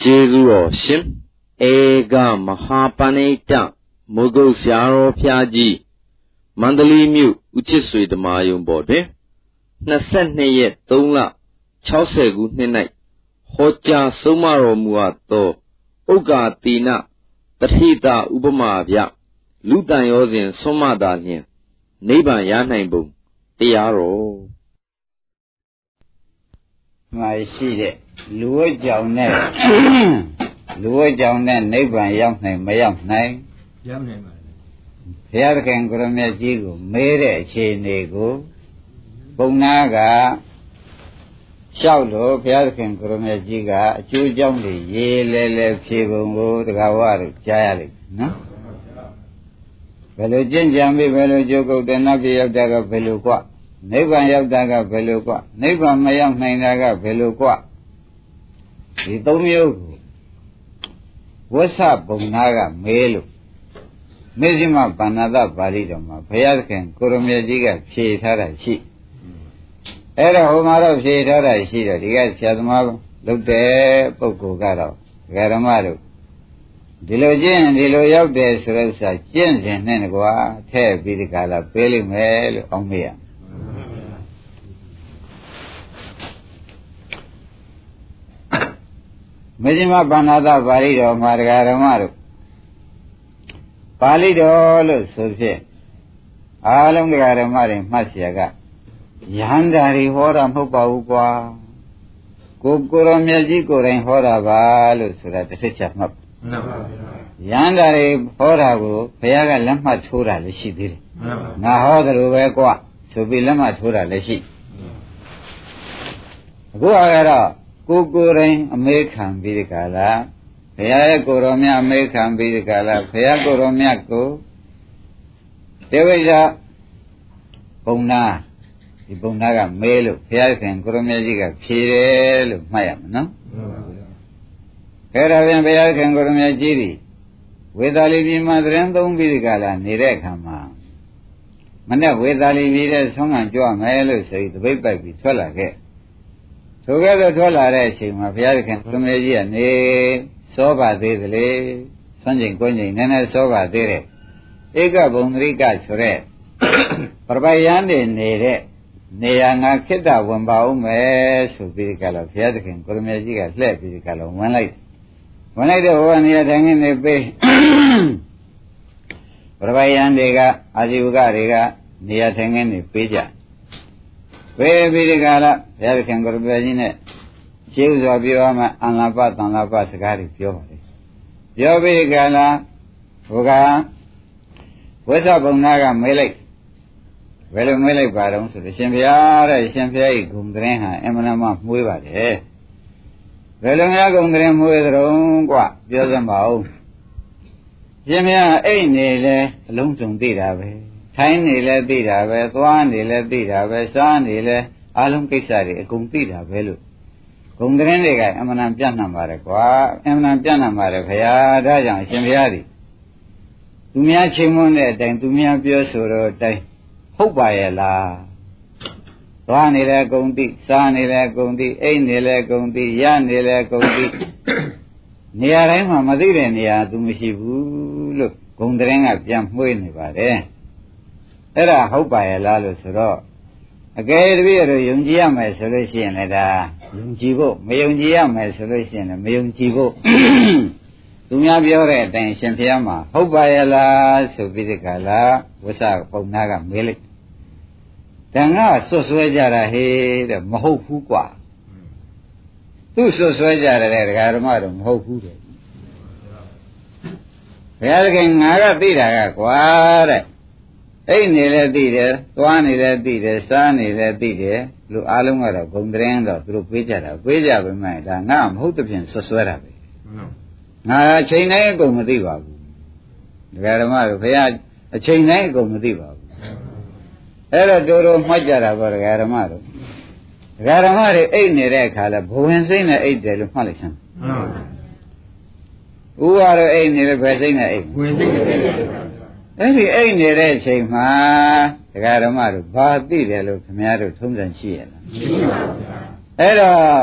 Jesu Shin Ega Mahapaneta Mughal Syaro Phyaji Mandali Mu Uchisui the Mayum Bode Nasene yet Donga Chausegu Ninai Hoja Somaro Muato Oga Tina Tahita Ubamavya Lutan Yodin Somadanian Neighbor Yanaibu Tiaro My seat, Lua Jonet, Lua Jonet, neighbor young name, my young name. Here can Gromia Jigo, Mere Chenego, Bonaga, Shaulo, Here can Gromia Jiga, Chu Jomli, Yele, Chibungo, the Gawar, Jayalik, no? Velojin Jambi, Velojogo, the Nabi of Daga Velukwa. Neighbor Yabdaga Velukwa, neighbor Mayam Nainaga Velukwa. The Domio What's up, Bonaga, Melu Mizima Banada Balidoma, Payarkan, Kurumiajiga, Chitara, she. Era Homaro, Chitara, she, the guy Chadma, looked there, Poco Garo, Garamaro. Dilogin, Diloyab de Surosa, Jens and Nenegua, Te Vidicala, Peli Mel, Omia. Mizima Banada Barido Margaramaru Palido Sufi Alam Garamari Masiaga Yandari Hora Mupa Uqua Kukuram Yajiku and Hora Balu Surat Richard Yandari Horagu Payaga Lama Tura Lishibir Nahoda Ubequa Subi Lama Tura Lishi Guagara Kukuring American Vidicala, Paya Goromia American Vidicala, Paya Goromiaco, Devaja Bona, the Bonaga Melo, Paya Goromiajiga, Pire, Mayam, no? Peravian Paya Goromia Giri, with Alibi Madrendum Vidicala, Nirekama. Mana with Alibi Song and Joa Melo say the way back with Tola. Together, Tola, my Piacan from Asia, ne, Soba de le, Sanjin Conjin, Nana Soba de Ega Bonriga Sure, Parbayande Nere, Neanga Keta, Wambaume, Subicala, Piacan, Cormejiga, Slap, Physical, one light. When I do 1 year hanging a bay, Parbayandega, Aziuga Rega, near hanging a pija. Where Vidicala, there can go to Virginia. Chiefs of Yoma and Lapat and Lapat Sagari Pure. Yovidicala, Uga, what's up on Naga Melek? Well, Melek Baron, so the Champiara, Champia, Gundreha, Emanama, Muiva, eh? Velonia Gundrem with Rongua, Yozambao. Jamia, a nile, Lumsum Didave. Tiny let did have one, let did have son, Alum Kisari, Kumpida Velu. Kundrenega, Emanam Jana Marakwa, Emanam Jana Marakaya, Dajan, Shemiari. Tumia Chimone, then Tumia Biosuro, day. Hope by a la. One illa Gundi, son illa Gundi, ain illa Gundi, yan illa Gundi. Near him, Madilenia, Dumishibu, look, Kundrenga, jump Winnie. Era hope by a lalo suro. A gay reader, Yungia, my solution, Yunjibo, Mayungia, my solution, Mayunjibo. Dumia Biore, then Champiama, hope by a la, so Vidicala, was a Ponaga Milik. Tanga, so Swajara, he, the Maho Fukwa. Two so Swajara, Garamarum, Hofu. Again, I got quite. Ain't let there, one let there, son let there, look alumara, Gondrenda, through Pijara, Pija, we might, and now I'm hooked up in Soswara. Now, a chain ain't go Madiva. The Garamaro, a chain ain't go Madiva. Era Doro Majara, Garamaro. Garamari ain't a recala, Bohensina ate the Politan. Who are ain't a Brazina? Every ain't a red shape, ma, the Garamaro, Badi, they look Maro, Tums and Chia. Era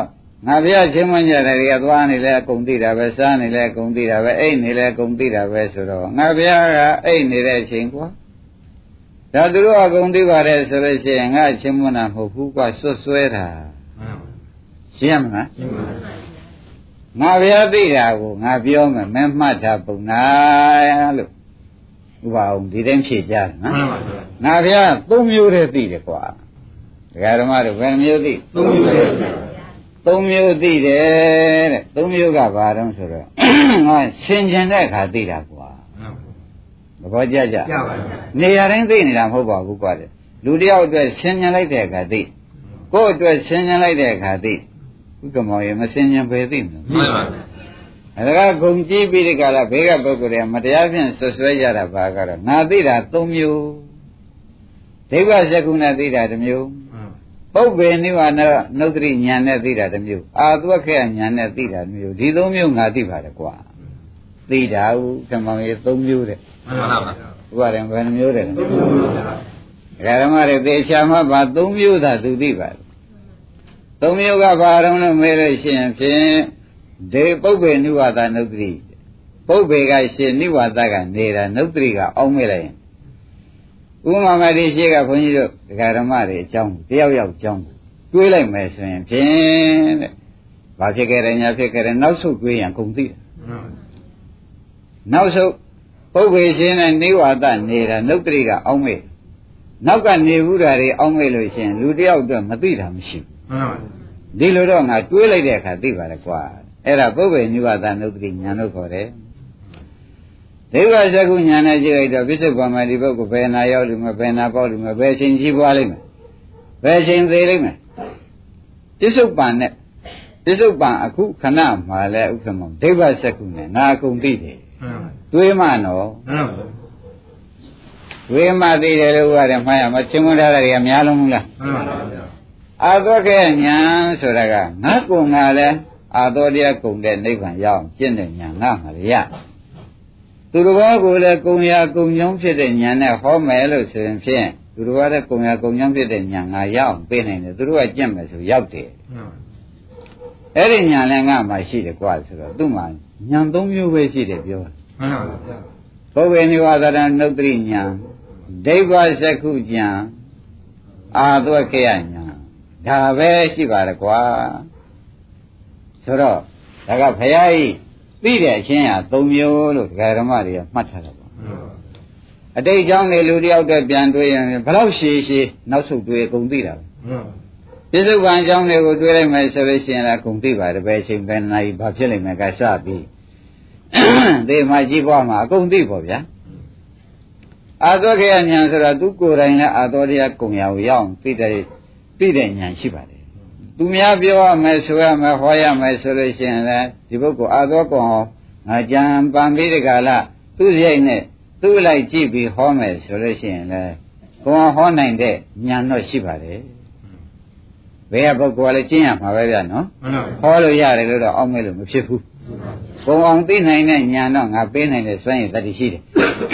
ငါဘုရားချင်းမွန်းကြတယ်တွေကသွားနေလဲအကုန်သိတာပဲစားနေလဲအကုန်သိတာပဲအိတ်နေလဲအကုန်သိတာပဲဆိုတော့ငါဘုရားကအိတ်နေတဲ့အချိန်ကွာဒါသူတို့အကုန်သိပါတယ်ဆိုလို့ရှိရင်ငါချင်းမွန်းတာမဟုတ်ဘူးကွာစွတ်စွဲတာရှင်းရမလားငါဘုရားသိတာကိုငါပြောမယ်မင်းမှတ်တာပုံနာလို့ဥပအောင်ဒီတိုင်းဖြေကြတယ်နော်ငါဘုရား၃မျိုးတည်းသိတယ်ကွာဒကာဓမ္မတို့ဘယ်မျိုးသိ၃မျိုးသိတယ်တဲ့၃မျိုးကဘာတုံးဆိုတော့ငါဆင်ခြင်တဲ့အခါသိတာကွာသဘောကျကြနေရာတိုင်းသိနေတာမဟုတ်ပါဘူးကွာတဲ့လူတယောက်အတွက်ဆင်ခြင်လိုက်တဲ့အခါသိကိုယ့်အတွက်ဆင်ခြင်လိုက်တဲ့အခါသိဥက္ကမောရေမဆင်ခြင်ပဲသိမလားမှန်ပါဗျာဒါကဂုံကြည့်ပြီးဒီကလာဘေးကပုဂ္ဂိုလ်တွေမတရားဖြင့်ဆွဆွဲကြတာဘာကတော့ငါသိတာ၃မျိုးဒိဗ္ဗစကုဏသိတာတစ်မျိုးပုပ္ပေနိဗ္ဗာန်နုဒ္ဓရိညာနဲ့သိတာတစ်မျိုးအာသဝခေညာနဲ့သိတာတစ်မျိုးဒီ၃မျိုးငါသိပါတယ်ကွာသိတာဥက္ကမောရေ၃မျိုးတဲ့မှန်ပါဗျာဥပါရင်ဘယ်နှမျိုးတဲ့၃မျိုးပါဓမ္မတွေသေချာမှပါ၃မျိုးသာသူသိပါတယ်၃မျိုးကဘာတော့လို့မေးလို့ရှိရင်ဖြင့်ဒေပုပ္ပေနိဝါဒနုဒ္ဓရိပုပ္ပေကရှင်နိဝါဒကနေတာနုဒ္ဓရိကအောင်းမေးလိုက်ရင်ဥမာမတိရှိကဘုန်းကြီးတို့ဒကာဓမ္မတွေအကြောင်းတယောက်ယောက်အကြောင်းတွေးလိုက်မယ်ဆိုရင်ဖြင့်တဲ့ဘာဖြစ်ခဲ့တယ်ညာဖြစ်ခဲ့တယ်နောက်ဆုတ်တွေးရင်ကုန်သိတယ်နောက်ဆုတ်ပုပ္ပေရှင်နဲ့နိဝါဒနေတာနုဒ္ဓရိကအောင်းမေးနောက်ကနေဘူးတာတွေအောင်းမေးလို့ရှိရင်လူတယောက်အတွက်မသိတာမရှိဘူးဒီလိုတော့ငါတွေးလိုက်တဲ့အခါသိပါလေကွာအဲ့ဒါပုပ္ပေနိဝါဒနုဒ္ဓရိညာလို့ခေါ်တယ်ဒိဗ္ဗစကုညာနဲ့ကြည့်လိုက်တော့ပြစ္ဆုတ်ပါမဒီပုဂ္ဂိုလ်ဘယ်နာရောက်လိမ့်မယ်ဘယ်နာပေါက်လိမ့်မယ်ဘယ်ချိန်ကြီးပွားလိမ့်မယ်ဘယ်ချိန်သေးလိမ့်မယ်ပြစ္ဆုတ်ပံနဲ့ပြစ္ဆုတ်ပံအခုခဏမှလည်းဥက္ကမောဒိဗ္ဗစကုနဲ့ငါအကုန်သိတယ်တွေးမှနော်တွေးမှသိတယ်လို့ပြောတယ်မှားရမချင်းမထားတာတွေကများလုံးဘူးလားအာသောခေညာဆိုတာကငါကုံကလည်းအာသောတရားကုံတဲ့နိဗ္ဗာန်ရောက်အောင်ကျင့်တဲ့ညာငါမှလည်းရသူတော်ဘာကိုလည်းကုံရာကုံကြောင်းဖြစ်တဲ့ညာနဲ့ဟောမယ်လို့ဆိုရင်ဖြင့်သူတော်ဘာတဲ့ကုံရာကုံကြောင်းဖြစ်တဲ့ညာငါရောက်အောင်ပေးနိုင်တယ်သူတို့ကကြင့်မယ်ဆိုရောက်တယ်အဲ့ဒီညာလည်းငါမှရှိတယ်ကွာဆိုတော့သူ့မှာညာ၃မျိုးပဲရှိတယ်ပြောမှန်ပါဗျာပုဗ္ဗေနိဝါဒနာနုဒ္ဓရိညာဒိဗ္ဗစကုညာအာသဝခေယညာဒါပဲရှိပါရကွာဆိုတော့ဒါကဘုရားကြီးသိတဲ့အချင်းဟာ၃မျိုးလို့ဒကာဓမ္မတွေကမှတ်ထားတာပေါ့အတိတ်အကြောင်းတွေလူတယောက်တည်းပြန်တွေးရင်ဘယ်လောက်ရှည်ရှည်နောက်ဆုတ်တွေးအကုန်သိတာပဲပြစ္ဆုတ်ပံအကြောင်းတွေကိုတွေးလိုက်မယ်ဆိုလို့ရှိရင်လည်းအကုန်သိပါတယ်ပဲအချိန်ပဲနိုင်ဘာဖြစ်လိမ့်မယ်ကစပြီးဒီမှာကြီးပွားမှာအကုန်သိပေါ့ဗျာအာသောခေယဉာဏ်ဆိုတာသူကိုယ်တိုင်လည်းအာသောတရားကုံရာကိုရောက်သိတဲ့ဉာဏ်ရှိပါတယ်သူများပြောရမယ်ဆိုရမယ်ဟောရမယ်ဆိုလို့ရှိရင်လည်းဒီပုဂ္ဂိုလ်အာသောကောင်ငါကြံပံပြီးတကလားသူ့ရိတ်နဲ့သူ့လိုက်ကြည့်ပြီးဟောမယ်ဆိုလို့ရှိရင်လည်းကိုယ်ဟောနိုင်တဲ့ဉာဏ်တော့ရှိပါတယ်ဘယ်ကပုဂ္ဂိုလ်ကလည်းကျင့်ရမှာပဲဗျာနော်ဟောလို့ရတယ်လို့တော့အောက်မဲ့လို့မဖြစ်ဘူးကိုယ်အောင်သိနိုင်တဲ့ဉာဏ်တော့ငါပေးနိုင်တဲ့စွမ်းရည်တတိရှိတယ်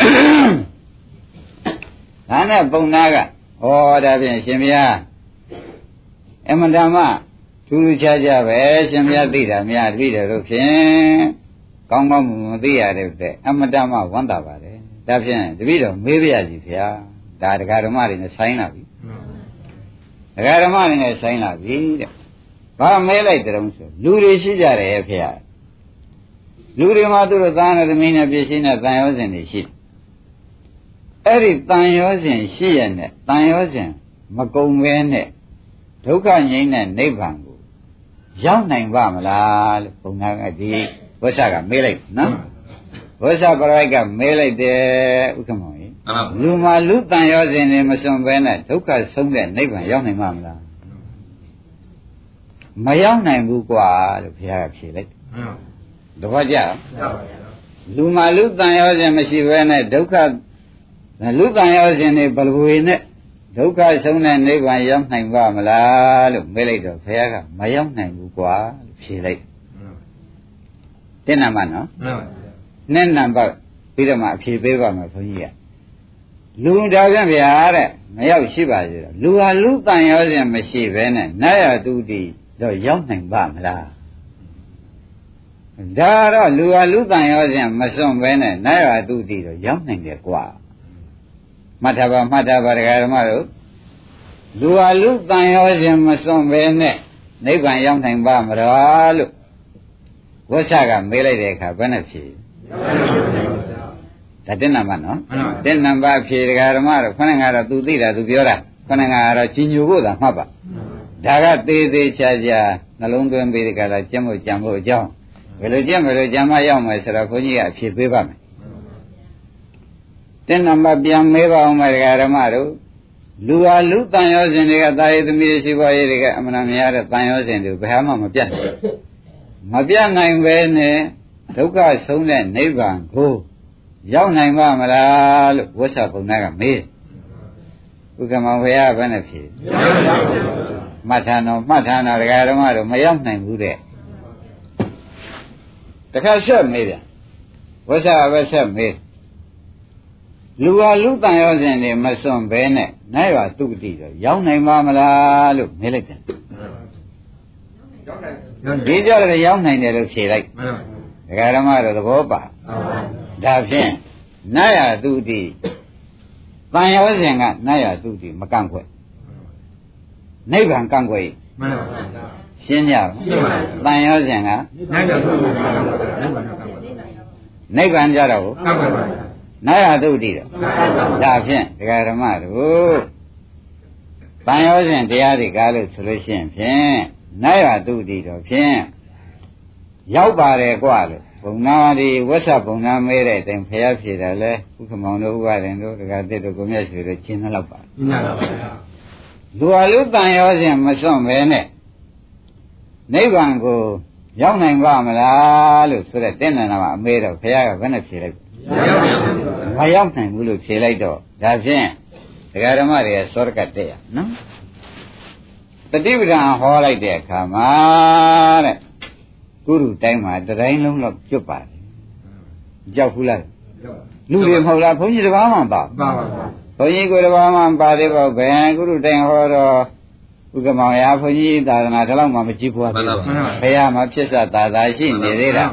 ဒါနဲ့ပုံနာကဟောဒါဖြင့်ရှင်ဘုရားအမှန်တမ်းထူးထူးခြားခြားပဲရှင်ဘုရားသိတာများသိတယ်လို့ဖြင့်ကောင်းကောင်းမသိရတဲ့အမှန်တမ်းဝမ်းသာပါတယ်ဒါဖြင့်တပည့်တော်မေးပြရစီဗျာဒါဒကာဓမ္မတွေနဲ့ဆိုင်လာပြီဒကာဓမ္မတွေနဲ့ဆိုင်လာပြီတဲ့ဘာမဲလိုက်တုံးဆိုလူတွေရှိကြတယ်ရဲ့ဖေလူတွေမှာသူတို့သားနဲ့သမီးနဲ့ပြည့်ရှင်းတဲ့တန်ရောစဉ်တွေရှိတယ်အဲ့ဒီတန်ရောစဉ်ရှိရတဲ့တန်ရောစဉ်မကုံပဲနဲ့ဒုက္ခငြိမ်းတဲ့နိဗ္ဗာန်ကိုရောက်နိုင်ပါမလားလို့ဘုရားကဒီဝိသကမေးလိုက်နော်ဝိသပရိကမေးလိုက်တယ်ဥက္ကမောကြီးလူမှာလူတန်ရောစဉ်တွေမစွန့်ပဲနဲ့ဒုက္ခဆုံးတဲ့နိဗ္ဗာန်ရောက်နိုင်မှာမလားမရောက်နိုင်ဘူးကွာလို့ဘုရားကဖြေလိုက်တပည့်ကြလူမှာလူတန်ရောစဉ်မရှိပဲနဲ့ဒုက္ခလူတန်ရောစဉ်တွေဘလဝေနဲ့ဒုက္ခဆုံးတဲ့နိဗ္ဗာန်ရောက်နိုင်ပါမလားလို့မေးလိုက်တော့ဘုရားကမရောက်နိုင်ဘူးကွာလို့ဖြေလိုက်တဲ့နံပါတ်နော်နဲ့နံပါတ်ပြီးတော့မှအဖြေပေးပါမယ်ဘုန်းကြီးကလူဒါပြန်ဗျာတဲ့မရောက်ရှိပါသေးတော့လူဟာလူတန်ရောစဉ်မရှိပဲနဲ့နတ်ရတုတိတော့ရောက်နိုင်ပါမလားဒါတော့လူဟာလူတန်ရောစဉ်မစွန့်ဘဲနဲ့နတ်ရွာတုတိတော့ရောက်နိုင်တယ်ကွာမှတ်ထားပါဒကာဓမ္မတို့လူဟာလူတန်ရောစဉ်မစွန့်ဘဲနဲ့နိဗ္ဗာန်ရောက်နိုင်ပါမလားလို့ဝိသကမေးလိုက်တဲ့အခါဘယ်နဲ့ဖြေဒါ1နံပါတ်နော်1နံပါတ်ဖြေဒကာဓမ္မတို့ခဏကတော့သူသိတာသူပြောတာခဏကတော့ကြီးညိုဖို့သာမှတ်ပါဒါကသေးချာနှလုံးသွင်းပြီးဒီကလာကျင့်ဖို့ကြံဖို့အကြောင်းဘယ်လိုကြံမရောက်မယ်ဆိုတော့ဘုန်းကြီးကအဖြေပေးပါမယ်1နံပါတ်ပြန်မေးပါအောင်မယ်ဒကာဓမ္မတို့လူဟာလူတန်ရောစဉ်တွေကသာယသမီးရှိပါရဲ့တွေကအမှန်တရားတဲ့တန်ရောစဉ်တွေဘယ်မှမပြတ်နိုင်ပဲနဲ့ဒုက္ခဆုံးတဲ့နိဗ္ဗာန်ကိုရောက်နိုင်ပါမလားလို့ဝိသဘုံသားကမေးဥက္ကမောင်ဘုရားဘယ်နဲ့ဖြေမှတ်ထားတော့ဒကာဓမ္မတို့မရောက်နိုင်ဘူးတဲ့တခါဆက်မေးတယ်ဝိသပဲဆက်မေးလူဟာလူတန်ရောစဉ်တွေမစွန့်ဘဲနဲ့နိုင်ရွာတုတိတော့ရောက်နိုင်ပါမလားလို့မေးလိုက်တယ်ဒီကြတော့ရောက်နိုင်တယ်လို့ဖြေလိုက်ဒကာဓမ္မတို့သဘောပါဒါဖြင့်နိုင်ရွာတုတိတန်ရောစဉ်ကနိုင်ရွာတုတိမကန့်ကွက်နိဗ္ဗာန်ကန့်ကွက်မှန်ပါဗျာရှင်းကြပါတန်ရောစဉ်ကနိဗ္ဗာန်ကြတော့ကန့်ကွက်ပါနာယသုတိတော့ဒါဖြင့်ဒကာဓမ္မတို့တန်ရောစဉ်တရားတွေကားလို့ဆိုလို့ရှိရင်ဖြင့်နာယသုတိတော့ဖြင့်ရောက်ပါတယ်ကွာလို့ဘုံနာဒီဝဆဘုံနာမဲတဲ့အတိုင်းဖျားဖြေတယ်လေဥက္ကမောင်တို့ဥပါရင်တို့ဒကာတစ်တို့ကိုမြတ်ဆွေတို့ရှင်းသလောက်ပါရှင်းပါပါဗျာလူဟာလူတန်ရောစဉ်မစွန့်ပဲနဲ့နိဗ္ဗာန်ကိုရောက်နိုင်ပါမလားလို့ဆိုတဲ့တင်းနန္ဒမှာအမေတော့ဖျားကဘယ်နဲ့ဖြေလိုက်မရောက်နိုင်ဘူးလို့ဖြေလိုက်တော့ဒါဖြင့်ဒကာဓမ္မတွေကစောရကတက်ရနော်တတိပဒံဟောလိုက်တဲ့အခါမှာတဲ့ကုရုတိုင်းမှာတတိုင်းလုံးတော့ကျွတ်ပါတယ်ကြောက်ဘူးလားလူတွေမဟုတ်လားဘုန်းကြီးတစ်ပါးမှပါဘုန်းကြီးကိုတစ်ပါးမှပါသေးပါဘယ်ကုရုတိုင်းဟောတော့ဥက္ကမောင်ရာဘုန်းကြီးသာသနာတလောက်မှမကြည့်ဘူးဘုရားမှာဖြစ်စသာသာရှိနေသေးတာ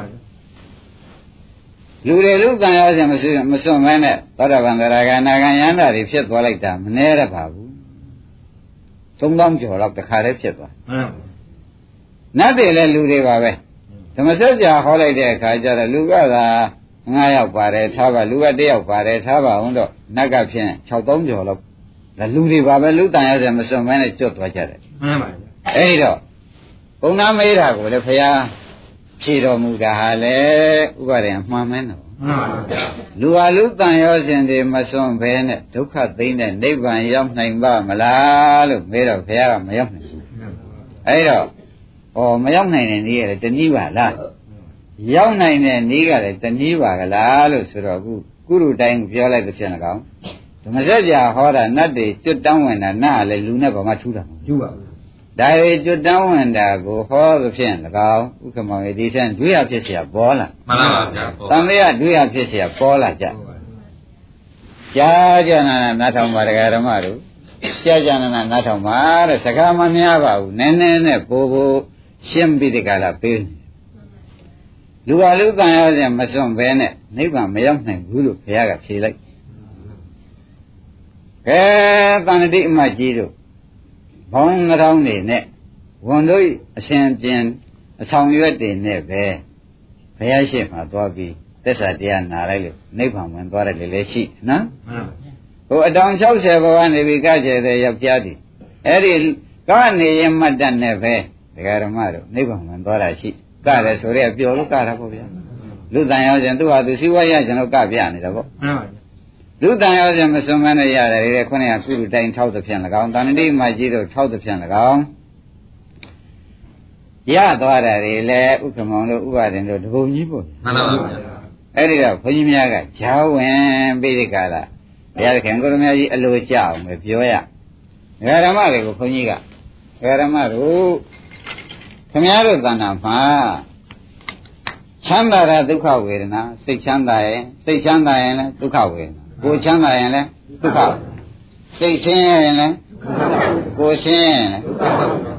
လူတွေလူကံရောစဉ်မစွန့်မဲနဲ့သောတာပန်သရဂါနာဂံယန္တာတွေဖြစ်သွားလိုက်တာမနှဲရပါဘူး3000ကျော်လောက်တခါတည်းဖြစ်သွားနတ်တွေလည်းလူတွေပါပဲဓမ္မစကြာဟောလိုက်တဲ့အခါကျတော့လူကသာ9ယောက်ပါတယ်ထားပါလူက1ယောက်ပါတယ်ထားပါအောင်တော့နတ်ကဖြင့်6000ကျော်လောက်ဒါလူတွေပါပဲလူတန်ရောစဉ်မစွန့်မဲနဲ့ကျွတ်သွားကြတယ်မှန်ပါဗျာအဲ့တော့ဘုံနာမေးတာကိုလည်းဘုရားဖြေတော်မူတာဟာလေဥပါဒေမှန်မဲနော်မှန်ပါဗျာလူဟာလူတန်ရောစဉ်တွေမစွန့်ဘဲနဲ့ဒုက္ခသိမ်းတဲ့နိဗ္ဗာန်ရောက်နိုင်ပါမလားလို့မေးတော့ဘုရားကမရောက်နိုင်ဘူးအဲ့တော့မရောက်နိုင်တဲ့နည်းကလည်းတနည်းပါလားရောက်နိုင်တဲ့နည်းကလည်းတနည်းပါကလားလို့ဆိုတော့ကုရုတိုင်းပြောလိုက်တဲ့ဖြစ်နေကောင်ဓမ္မစကြာဟောတာနတ်တွေကျွတ်တောင်းဝင်တာနတ်ကလည်းလူနဲ့ဘာမှထူးတာမဟုတ်ဘူးဒါတွေကျွတ်တောင်းဝင်တာကိုဟောသဖြင့်၎င်းဥက္ကမောင်ရဲ့ဒီထက်ဒွေရဖြစ်เสียပေါ်လာမှန်ပါဗျာတန်လေးကဒွေရဖြစ်เสียပေါ်လာကြကြာနာထောင်ပါဒကာဓမ္မတို့ကြာနာထောင်ပါတဲ့စကားမများပါဘူးနည်းနည်းနဲ့ပိုရှင်းပြီးဒီကလာပေးလူဟာလူကံရောစဉ်မစွန့်ဘဲနဲ့နိဗ္ဗာန်မရောက်နိုင်ဘူးလို့ဘုရားကဖြေလိုက်တန်တိအမကြီးတို့ဘောင်းနှထောင်းနေနဲ့ဝန်တို့အရှင်ပြင်အဆောင်ရွက်တွေနဲ့ပဲဘုရားရှိခိုးသွားပြီးသစ္စာတရားနာလိုက်လို့နိဗ္ဗာန်ဝင်သွားတယ်လေရှိနော်ဟိုအတောင်60ဘဝနေပြီကကျဲတဲ့ယောက်ျားဒီအဲ့ဒီကနေရင်မှတ်တတ်နဲ့ပဲဒကာဓမ္မတို့နိဗ္ဗာန်ဝင်သွားတာရှိကတယ်ဆိုရဲပျော်လို့ကတာပေါ့ဗျာလူတန်ရောစဉ်သူ့ဟာသူစီဝါရကျွန်တော်ကပြနေတယ်ပေါ့လူတန်ရောစဉ်မစွန့်မနဲ့ရတယ်လေခုနကကုလူတိုင်းထောက်သဖြင့်၎င်းတန်တိမကြီးတို့ထောက်သဖြင့်၎င်းရသွားတာတွေလည်းဥက္ကမောင်တို့ဥပါဒင်တို့တပုံကြီးပေါ့မှန်ပါပါအဲ့ဒီတော့ဘုန်းကြီးများကဂျာဝင်ပြီးဒီကလာဘုရားခင်ကိုရမကြီးအလိုကြအောင်ပဲပြောရဓမ္မတွေကိုဘုန်းကြီးကဓမ္မတို့ခင်ဗျားတို့သဏ္ဍာန်မှာချမ်းသာတာဒုက္ခဝေဒနာစိတ်ချမ်းသာရင်လည်းဒုက္ခဝေဒနာကိုယ်ချမ်းသာရင်လည်းဒုက္ခစိတ်ဆင်းရဲရင်လည်းကိုယ်ဆင်းရဲရင်လည်း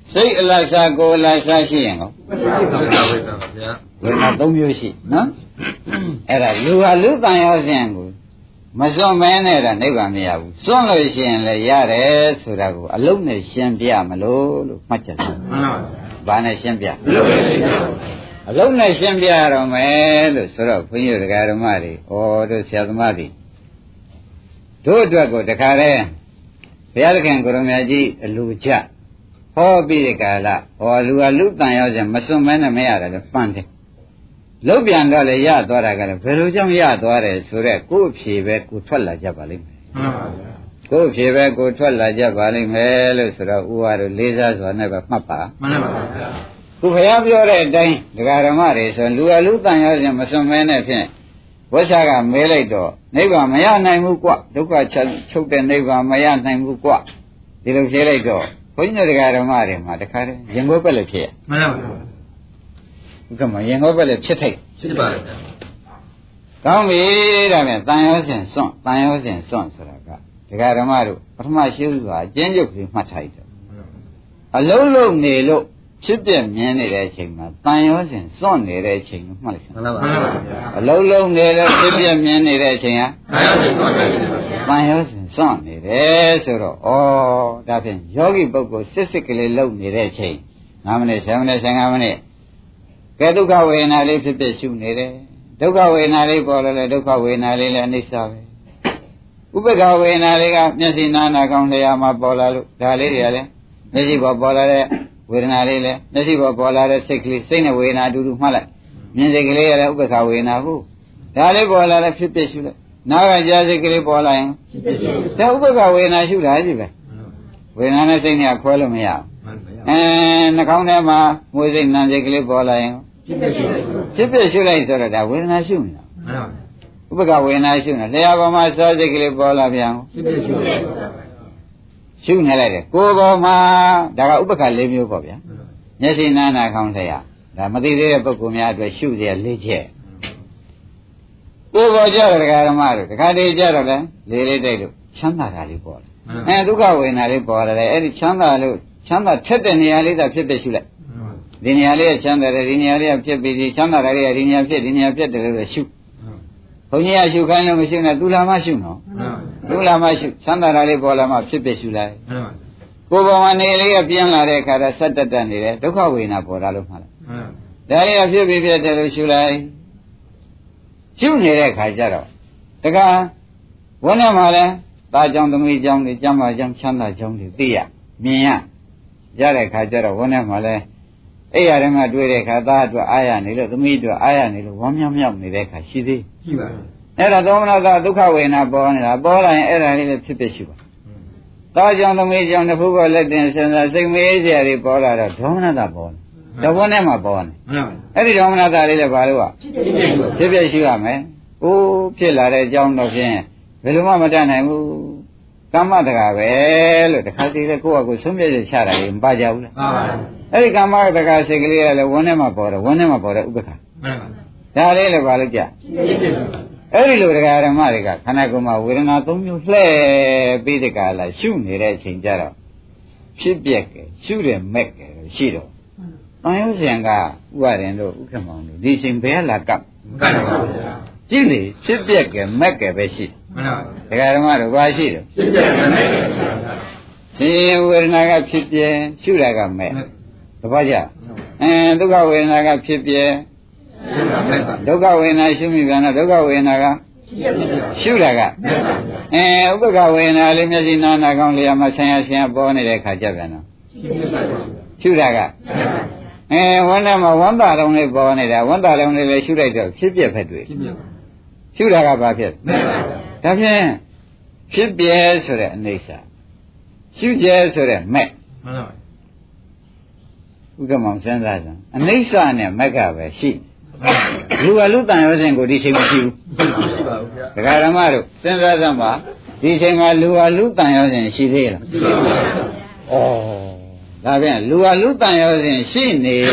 စိတ်အလတ်စားကိုယ်အလတ်စားရှိရင်ကောဝေဒနာ၃မျိုးရှိနော်အဲ့ဒါလူဟာလူတန်ရောစဉ်ကိုမစွန့်မဲနဲ့တော့နိဗ္ဗာန်မရဘူးစွန့်လို့ရှိရင်လည်းရတယ်ဆိုတာကိုအလုံးနဲ့ရှင်းပြမလို့မှတ်ချက်စမ်းဘာနဲ့ရှင်းပြအလုံးနဲ့ရှင်းပြရတော့မယ်လို့ဆိုတော့ဘုန်းကြီးတို့ဓမ္မတွေဩတို့ဆရာသမားတွေတို့အတွက်ကိုတခါတည်းဘုရားသခင်ကိုရမကြီးအလူချဟောပြီးတဲ့ကာလဟောလူဟာလူတန်ရောက်စဉ်မစွန့်မဲနဲ့မရတယ်လို့ပန်းတယ်လုတ်ပြန်တော့လေရသွားတာကလည်းဘယ်လိုကြောင့်ရသွားတယ်ဆိုတော့ကိုယ့်ဖြေပဲကိုထွက်လာကြပါလိမ့်မယ်မှန်ပါဗျာကိုယ့်ဖြေပဲကိုထွက်လာကြပါလိမ့်မယ်လို့ဆိုတော့ဥပါတို့လေးစားစွာနဲ့ပဲမှတ်ပါမှန်ပါဗျာခုဘုရားပြောတဲ့အတိုင်းဒကာဓမ္မတွေဆိုလူဟာလူတန်ရောက်စဉ်မစွန့်မဲနဲ့ဖြင့်ဝိဇ္ဇာကမဲလိုက်တော့နိဗ္ဗာန်မရနိုင်ဘူးကွဒုက္ခချုပ်တဲ့နိဗ္ဗာန်မရနိုင်ဘူးကွဒီလိုဖြေလိုက်တော့ဘုန်းကြီးတို့ဓမ္မတွေမှာတခါတည်းရင်ကိုယ်ပဲလည်းဖြစ်မှန်ပါဗျာဥက္ကမရင်ကိုယ်ပဲလည်းဖြစ်ထိုက်ဖြစ်ပါလေကောင်းပြီဒါဖြင့်တန်ရောစဉ်စွန့်တန်ရောစဉ်စွန့်ဆိုတာကဒကာဓမ္မတို့ပထမရှိဥစွာအကျဉ်းချုပ်ပြီးမှတ်ထားတယ်အလုံးလုံးနေလို့ဖြစ်ပြမြင်နေတဲ့အချိန်မှာတန်ရောစဉ်စွန့်နေတဲ့အချိန်ကိုမှတ်လိုက်စမ်းမှန်ပါဗျာအလုံးလုံးနေလို့ဖြစ်ပြမြင်နေတဲ့အချိန်ဟာတန်ရောစဉ်စွန့်နေတယ်ဆိုတော့ဩဒါဖြင့်ယောဂီပုဂ္ဂိုလ်စစ်စစ်ကလေးလုံနေတဲ့အချိန်9မိနစ်10မိနစ်15မိနစ်ကဲဒုက္ခဝေဒနာလေးဖြစ်ဖြစ်ရှုနေတယ်ဒုက္ခဝေဒနာလေးပေါ်လာလဲဒုက္ခဝေဒနာလေးလည်းအနိစ္စပဲဥပ္ပခဝေဒနာလေးကမျက်စိနာနာကောင်းလျာမှာပေါ်လာလို့ဒါလေးတွေကလည်းမျက်စိပေါ်လာတဲ့ဝေဒနာလေးလည်းမျက်စိပေါ်လာတဲ့စိတ်ကလေးစိတ်နဲ့ဝေဒနာအတူတူမှတ်လိုက်မြင်စိတ်ကလေးကလည်းဥပ္ပခဝေဒနာဟုတ်ဒါလေးပေါ်လာလဲဖြစ်ဖြစ်ရှုလိုက်နာကကြားစိတ်ကလေးပေါ်လာရင်ဖြစ်ဖြစ်ရှုဒါဥပ္ပခဝေဒနာရှုတာကြီးပဲဝေဒနာနဲ့စိတ်နဲ့ခွဲလို့မရဘူးနှာခေါင်းထဲမှာမွေးစိတ်နာစိတ်ကလေးပေါ်လာရင်ဖြစ်ဖြစ်ရှုလိုက်ဆိုတော့ဒါဝေဒနာရှုနေတာဥပ္ပကဝေဒနာရှုနေလျှာပေါ်မှာစောစိတ်ကလေးပေါ်လာပြန်ဖြစ်ဖြစ်ရှုနေလိုက်တယ်ကိုယ်ပေါ်မှာဒါကဥပ္ပက၄မျိုးပေါ့ဗျာမျက်စိနာနာခေါင်းလျှာဒါမသိသေးတဲ့ပုဂ္ဂိုလ်များအတွက်ရှုရ၄ချက်ကိုယ်ပေါ်ကြတော့ဒကာဓမ္မတို့ဒကာတေကြတော့လဲလေးလေးတိုက်လို့ချမ်းသာတာလေးပေါ်လာဒုက္ခဝေဒနာလေးပေါ်လာတယ်အဲ့ဒီချမ်းသာလို့ချမ်းသာထက်တဲ့နေရာလေးသာဖြစ်ဖြစ်ရှုလိုက်ဒီနေရာလေးချမ်းသာတယ်ဒီနေရာလေးဖြစ်ပြီးဒီချမ်းသာတာလေးကဒီနေရာဖြစ်ဒီနေရာဖြစ်တယ်လို့ရှုဘုန်းကြီးကရှုခိုင်းလို့မရှုနဲ့သူလာမှရှုနော်သူလာမှရှုချမ်းသာတာလေးပေါ်လာမှဖြစ်ဖြစ်ရှုလိုက်ကိုယ်ပေါ်မှာနေလေးကပြင်းလာတဲ့အခါကျဆက်တက်တက်နေတယ်ဒုက္ခဝေဒနာပေါ်လာလို့မှလားဒါလေးကဖြစ်ပြီးဖြစ်တယ်လို့ရှုလိုက်ရှုနေတဲ့အခါကျတော့တခါဝန်းထဲမှာလဲသားကြောင့်သမီးကြောင့်တွေကျမ်းမာကြောင့်ချမ်းသာကြောင့်တွေသိရမြင်ရတဲ့အခါကျတော့ဝန်းထဲမှာလဲအဲ့ရတဲ့မှာတွေ့တဲ့အခါသားအတွက်အားရနေလို့သမီးအတွက်အားရနေလို့ဝမ်းမြောက်မြောက်နေတဲ့အခါရှိသေးရှိပါဘူးအဲ့ဒါသောမနာကဒုက္ခဝေဒနာပေါ်နေတာပေါ်လာရင်အဲ့ဒါလေးလည်းဖြစ်ဖြစ်ရှိပါသားကြောင့်သမီးကြောင့်တစ်ခုကလက်တင်စဉ်းစားစိတ်မေးစရာတွေပေါ်လာတော့ဒေါမနတာပေါ်တယ်တဝန်းထဲမှာပေါ်နေအဲ့ဒီဒေါမနတာလေးလည်းဘာလို့ဖြစ်ဖြစ်ရှိရမယ်အိုးဖြစ်လာတဲ့အကြောင်းတော့ဖြင့်ဘယ်လိုမှမတတ်နိုင်ဘူးကမ္မတကာပဲလို့တခါတည်းလေကိုယ့်အကိုဆုံးဖြတ်ချက်ချတာလေမပါကြဘူးလားမှန်ပါဘူးအဲ့ဒီကမ္မတကာစိတ်ကလေးကလည်းဝန်းထဲမှာပေါ်တယ်ဝန်းထဲမှာပေါ်တဲ့ဥပ္ပခါမှန်ပါဘူးဒါလေးလည်းဘာလို့ကြအဲ့ဒီလိုတရားဓမ္မတွေကခန္ဓာကိုယ်မှာဝေဒနာ၃မျိုးလှည့်ပြီးတဲ့ကာလရှုနေတဲ့အချိန်ကျတော့ဖြစ်ပြက်ကရှုတယ်မက်ကရှိတော့တန်ရုံးစဉ်ကဥပါရင်တို့ဥက္ကမောင်တို့ဒီချိန်ဘယ်လာကပ်မကပ်ပါဘူးဗျာကြည့်လေဖြစ်ပြက်ကမက်ကပဲရှိမှန်ပါဘူးတရားဓမ္မတို့ဘာရှိတယ်ဖြစ်ပြက်ကမက်ကဒီဝေဒနာကဖြစ်ပြရှုတာကမက်တပတ်ကြဒုက္ခဝေဒနာကဖြစ်ပြဒုက္ခဝေဒနာရှုမိပြန်တော့ဒုက္ခဝေဒနာကရှုတာကဥပ္ပခဝေဒနာလေးမျက်စိနာနာကောင်းလျာမှာဆံရဆင်းပေါ်နေတဲ့အခါကြပြန်တော့ရှုတာကဝမ်းထဲမှာဝမ်းသာလုံးလေးပေါ်နေတာဝမ်းသာလုံးလေးလည်းရှုလိုက်တော့ဖြစ်ပြက်ဖက်တွေ့ရှုတာကဘာဖြစ်ဒါဖြင့်ဖြစ်ပြဲဆိုတဲ့အိဋ္ဌာရှုကျဲဆိုတဲ့မက်မှန်ပါဥက္ကမောင်စဉ်းစားကြအိဋ္ဌာနဲ့မက်ကပဲရှိလူကလူတန်ရောစဉ်ကိုဒီချိန်မရှိဘူးမရှိပါဘူးဗျာဒကာဓမ္မတို့စဉ်းစားကြမှာဒီချိန်မှာလူကလူတန်ရောစဉ်ရှိသေးလားမရှိပါဘူးဩဒါပြန်လူကလူတန်ရောစဉ်ရှိ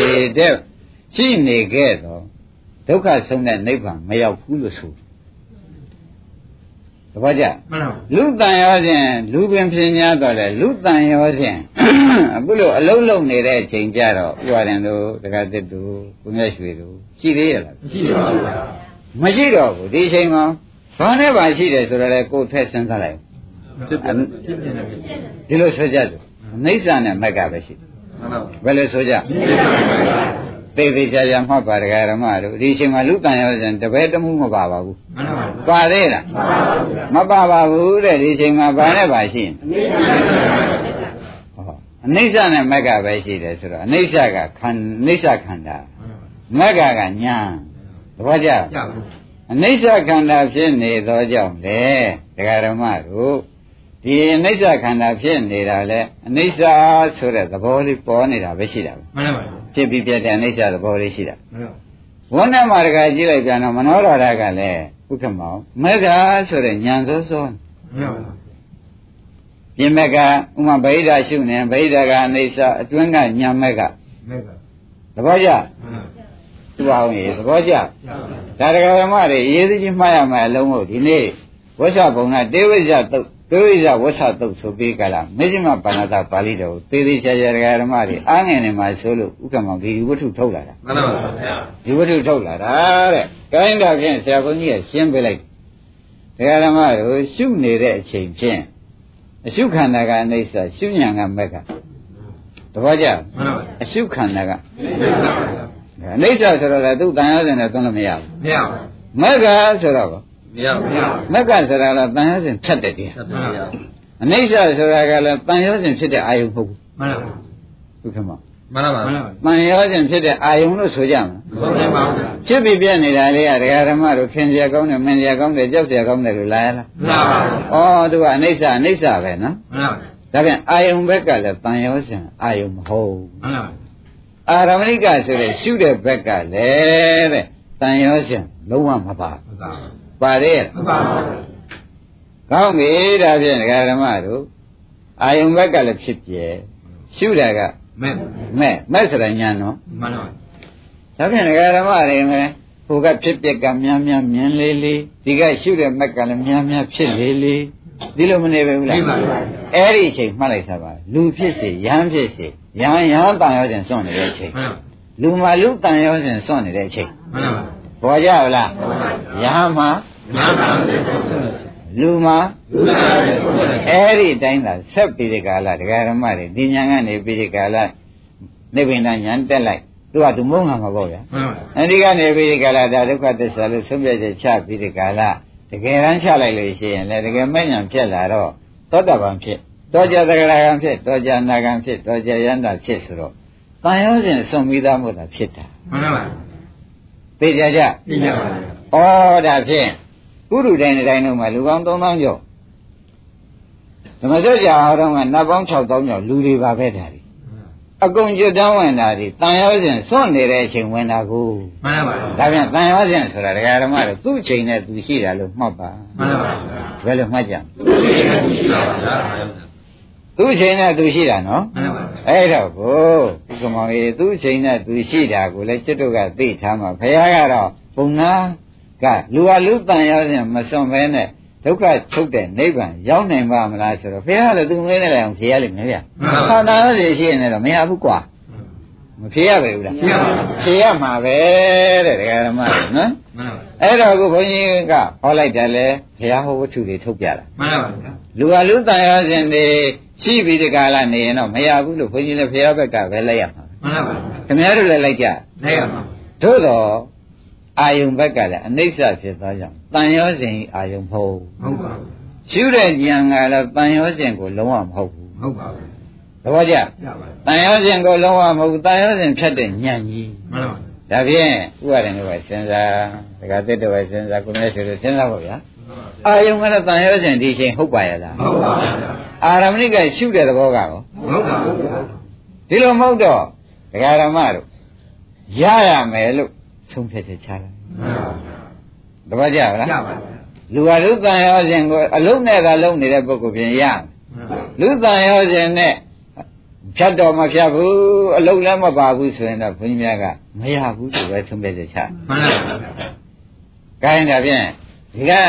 နေခဲ့တော့ဒုက္ခဆုံးတဲ့နိဗ္ဗာန်မရောက်ဘူးလို့ဆိုဘောကြလူတန်ရောစဉ်လူပင်ဖြစ်냐တော့လေလူတန်ရောစဉ်အခုလိုအလုံးလုံးနေတဲ့အချိန်ကြတော့ဥပါရင်တို့တက္ကသစ်တို့ကိုမြတ်ရွှေတို့ရှိသေးရလားမရှိပါဘူးဗျာမရှိတော့ဘူးဒီအချိန်မှာဘာနဲ့ပါရှိတယ်ဆိုတော့လေကိုယ်ထက်စဉ်းစားလိုက်ဒီလိုဆိုကြတယ်အနိစ္စနဲ့မက်ကပဲရှိဘယ်လိုဆိုကြသေသေးချာချာမှတ်ပါဒကာရမတို့ဒီအချိန်မှာလူတန်ရောစဉ်တပည့်တမှုမပါပါဘူးပါသေးလားမပါပါဘူးတဲ့ဒီအချိန်မှာဘာနဲ့ပါရှိရင်အနိစ္စနဲ့မက်ကပဲရှိတယ်ဆိုတော့အနိစ္စကခန္ဓာမက်ကကညာသဘောကျအနိစ္စခန္ဓာဖြစ်နေသောကြောင့်လေဒကာရမတို့ဒီအနိစ္စခန္ဓာဖြစ်နေတာလေအနိစ္စဆိုတဲ့သဘောလေးပေါ်နေတာပဲရှိတာပဲမှန်ပါပါဖြစ်ပြီးပြတဲ့အနိစ္စသဘောလေးရှိတာမှန်ပါဝန်းထဲမှာတခါကြည့်လိုက်ပြန်တော့မနောရထကလည်းဥက္ကမောင်မက္ခဆိုတဲ့ဉာဏ်စောစောမှန်ပါပါပြင်မက္ခဥမာဗိဓာရှုနေဗိဓာကအနိစ္စအတွင်းကဉာဏ်မက္ခသဘောကျသူအောင်ရေသဘောကျဒါတခါဓမ္မတွေရေးစည်းမှားရမယ်အလုံးဟုတ်ဒီနေ့ဝိသဘုံကတေဝိဇတုတ်ဒေဝိဇဝဋ္ဌတုတ်ဆိုပြီးကြလားမေဇိမပါဏတာပါဠိတော်ကိုသေသေးချာချာဒကာဓမ္မတွေအားငယ်နေမှာဆိုလို့ဥက္ကမောင်ဒီဝတ္ထုထုတ်လာတာမှန်ပါပါဗျာဒီဝတ္ထုထုတ်လာတာတဲ့ကိုင်းတော့ဖြင့်ဆရာဘုန်းကြီးကရှင်းပေးလိုက်ဒကာဓမ္မတို့ရှုနေတဲ့အချိန်ဖြင့်အရှုခန္ဓာကအနိစ္စရှုဉဏ်ကမက်ကတပည့်ကြမှန်ပါပါအရှုခန္ဓာကအနိစ္စဆိုတော့လည်းသူ့တန်ရောစဉ်နဲ့သွန်းလို့မရဘူးမရဘူးမက်ကဆိုတော့မရဘူးမက်ကဆိုတာကတန်ရောစဉ်ဖြတ်တဲ့တရားအနိစ္စဆိုတာကလည်းတန်ရောစဉ်ဖြစ်တဲ့အာယုံမဟုတ်ဘူးမှန်ပါပါဟုတ်ကဲ့မမှန်ပါပါတန်ရောစဉ်ဖြစ်တဲ့အာယုံလို့ဆိုကြမှာဟုတ်ပါဘူးဖြစ်ပြီးပြနေတာလေးကဒကာဓမ္မတို့ခင်စရာကောင်းတယ်မင်းစရာကောင်းတယ်ကြောက်စရာကောင်းတယ်လို့လာရလားမှန်ပါပါဩသူကအနိစ္စပဲနော်မှန်ပါဒါပြန်အာယုံဘက်ကလည်းတန်ရောစဉ်အာယုံမဟုတ်မှန်ပါအာရမဏိကဆိုတဲ့ရှုတဲ့ဘက်ကလည်းတဲ့တန်ရောစဉ်လုံးဝမပါပါရဲ့မပါပါဘူးကောင်းပြီဒါဖြင့်ဒကာဓမ္မတို့အာယုံဘက်ကလည်းဖြစ်ပြဲရှုတာကမဲ့ဆိုတာညာနော်မှန်ပါဒါဖြင့်ဒကာဓမ္မတွေမယ်ဟိုကဖြစ်ပြက်ကများများမြင်လေးလေးဒီကရှုတဲ့မက်ကလည်းများများဖြစ်လေးလေးဒီလိုမနေပဲဘူးလားမှန်ပါအဲ့ဒီအချိန်မှတ်လိုက်တာပါလူဖြစ်စေယဟန်ဖြစ်စေယဟန်တန်ရောစဉ်စွန့်နေတဲ့အချိန်လူမှလူတန်ရောစဉ်စွန့်နေတဲ့အချိန်မှန်ပါပေါ်ကြပါလားယဟန်မှာလူမှာအဲ့ဒီတိုင်းသာဆက်ပြီးဒီကာလဒကာရမတွေဒီညာကနေပြီးဒီကာလနိဗ္ဗာန်ညာတက်လိုက်သူကသူမုန်းမှာမပေါ့ဗျာအဲ့ဒီကနေပြီးဒီကာလဒါဒုက္ခသစ္စာလို့ဆုံးဖြတ်ချက်ချပြီးဒီကာလတကယ်တမ်းချလိုက်လို့ရှိရင်လည်းတကယ်မဲ့ညာဖြစ်လာတော့သောတပန်ဖြစ်တောကြသဂရကံဖြစ်တောကြနာကံဖြစ်တောကြယန္တာဖြစ်ဆိုတော့တန်ရောစဉ်စွန့်ပြီးသားမို့သာဖြစ်တာမှန်ပါပါသိကြကြသိကြပါဘူးဩဒါဖြင့်ကုရုတိုင်းတိုင်းတို့မှာလူပေါင်း3000ကျော်ဓမ္မစကြာဟောတော့ကနတ်ပေါင်း6000ကျော်လူတွေပါပဲဒါတွေအကုန်ကျွတ်တန်းဝင်တာတွေတန်ရောစဉ်စွန့်နေတဲ့အချိန်ဝင်တာကိုမှန်ပါပါဒါပြန်တန်ရောစဉ်ဆိုတာဒကာဓမ္မတို့သူ့ချိန်နဲ့သူရှိတာလို့မှတ်ပါမှန်ပါပါဘယ်လိုမှတ်ကြသူ့ချိန်နဲ့သူရှိတာနော်မှန်ပါပါအဲ့တော့ကိုဥက္ကမောင်ကြီးသူ့ချိန်နဲ့သူရှိတာကိုလည်းကျွတ်တို့ကသိထားမှာဘုရားကတော့ပုံနာကလူဟာလူတန်ရောစဉ်မစွန့်ဘဲနဲ့ဒုက္ခချုပ်တဲ့နိဗ္ဗာန်ရောက်နိုင်ပါမလားဆိုတော့ဘုရားလည်းသူငွေနဲ့လည်းအောင်ဖြေရလိမ့်မယ်ဗျာခန္ဓာရောစဉ်ရှိရင်တော့မရဘူးကွာမဖြေရပဲဘူးလားဖြေရမှာပဲတဲ့ဒကာဓမ္မနော်အဲ့တော့အခုဘုန်းကြီးကဟောလိုက်တယ်လေဘုရားဟောဝတ္ထုတွေထုတ်ပြတာမှန်ပါဗျာလူဟာလူတန်ရောစဉ်တွေရှိပြီးဒီကာလနေရင်တော့မရဘူးလို့ဘုန်းကြီးလည်းဘုရားဘက်ကပဲလိုက်ရမှာမှန်ပါဗျာခင်ဗျားတို့လည်းလိုက်ကြလိုက်ရမှာသို့တော့အာယုံဘက်ကလည်းအနိစ္စဖြစ်သောကြောင့်တန်ရောစဉ်အာယုံမဟုတ်ပါဘူးရှုတဲ့ဉာဏ်ကလည်းတန်ရောစဉ်ကိုလုံးဝမဟုတ်ဘူးဟုတ်ပါဘူးသဘောကျတန်ရောစဉ်ကိုလုံးဝမဟုတ်ဘူးတန်ရောစဉ်ဖြတ်တဲ့ဉာဏ်ကြီးမှန်ပါဘူးဒါဖြင့်ဥပါဒဏ်တို့ကစဉ်းစားဒကာသစ်တို့ကစဉ်းစားကိုယ်နဲ့ဆိုလို့စဉ်းစားပါဗျာအာယုံကလည်းတန်ရောစဉ်ဒီချိန်ဟုတ်ပါရဲ့လားမဟုတ်ပါဘူးအာရမဏိကရှုတဲ့သဘောကရောဟုတ်ပါဘူးဒီလိုမဟုတ်တော့ဒကာဓမ္မတို့ရရမယ်လို့ဆုံးဖြတ်ချက်ချလိုက်တပည့်ကြပါလားလူဟာလူတန်ရောစဉ်ကိုအလုံးနဲ့သာလုံးနေတဲ့ပုဂ္ဂိုလ်ပြင်ရလူတန်ရောစဉ်နဲ့ဖြတ်တော်မဖြတ်ဘူးအလုံးလည်းမပါဘူးဆိုရင်တော့ဘုန်းကြီးများကမရဘူးဆိုပဲဆုံးဖြတ်ချက်ချမှန်ပါဘူး။ခိုင်းတာဖြင့်ဒီက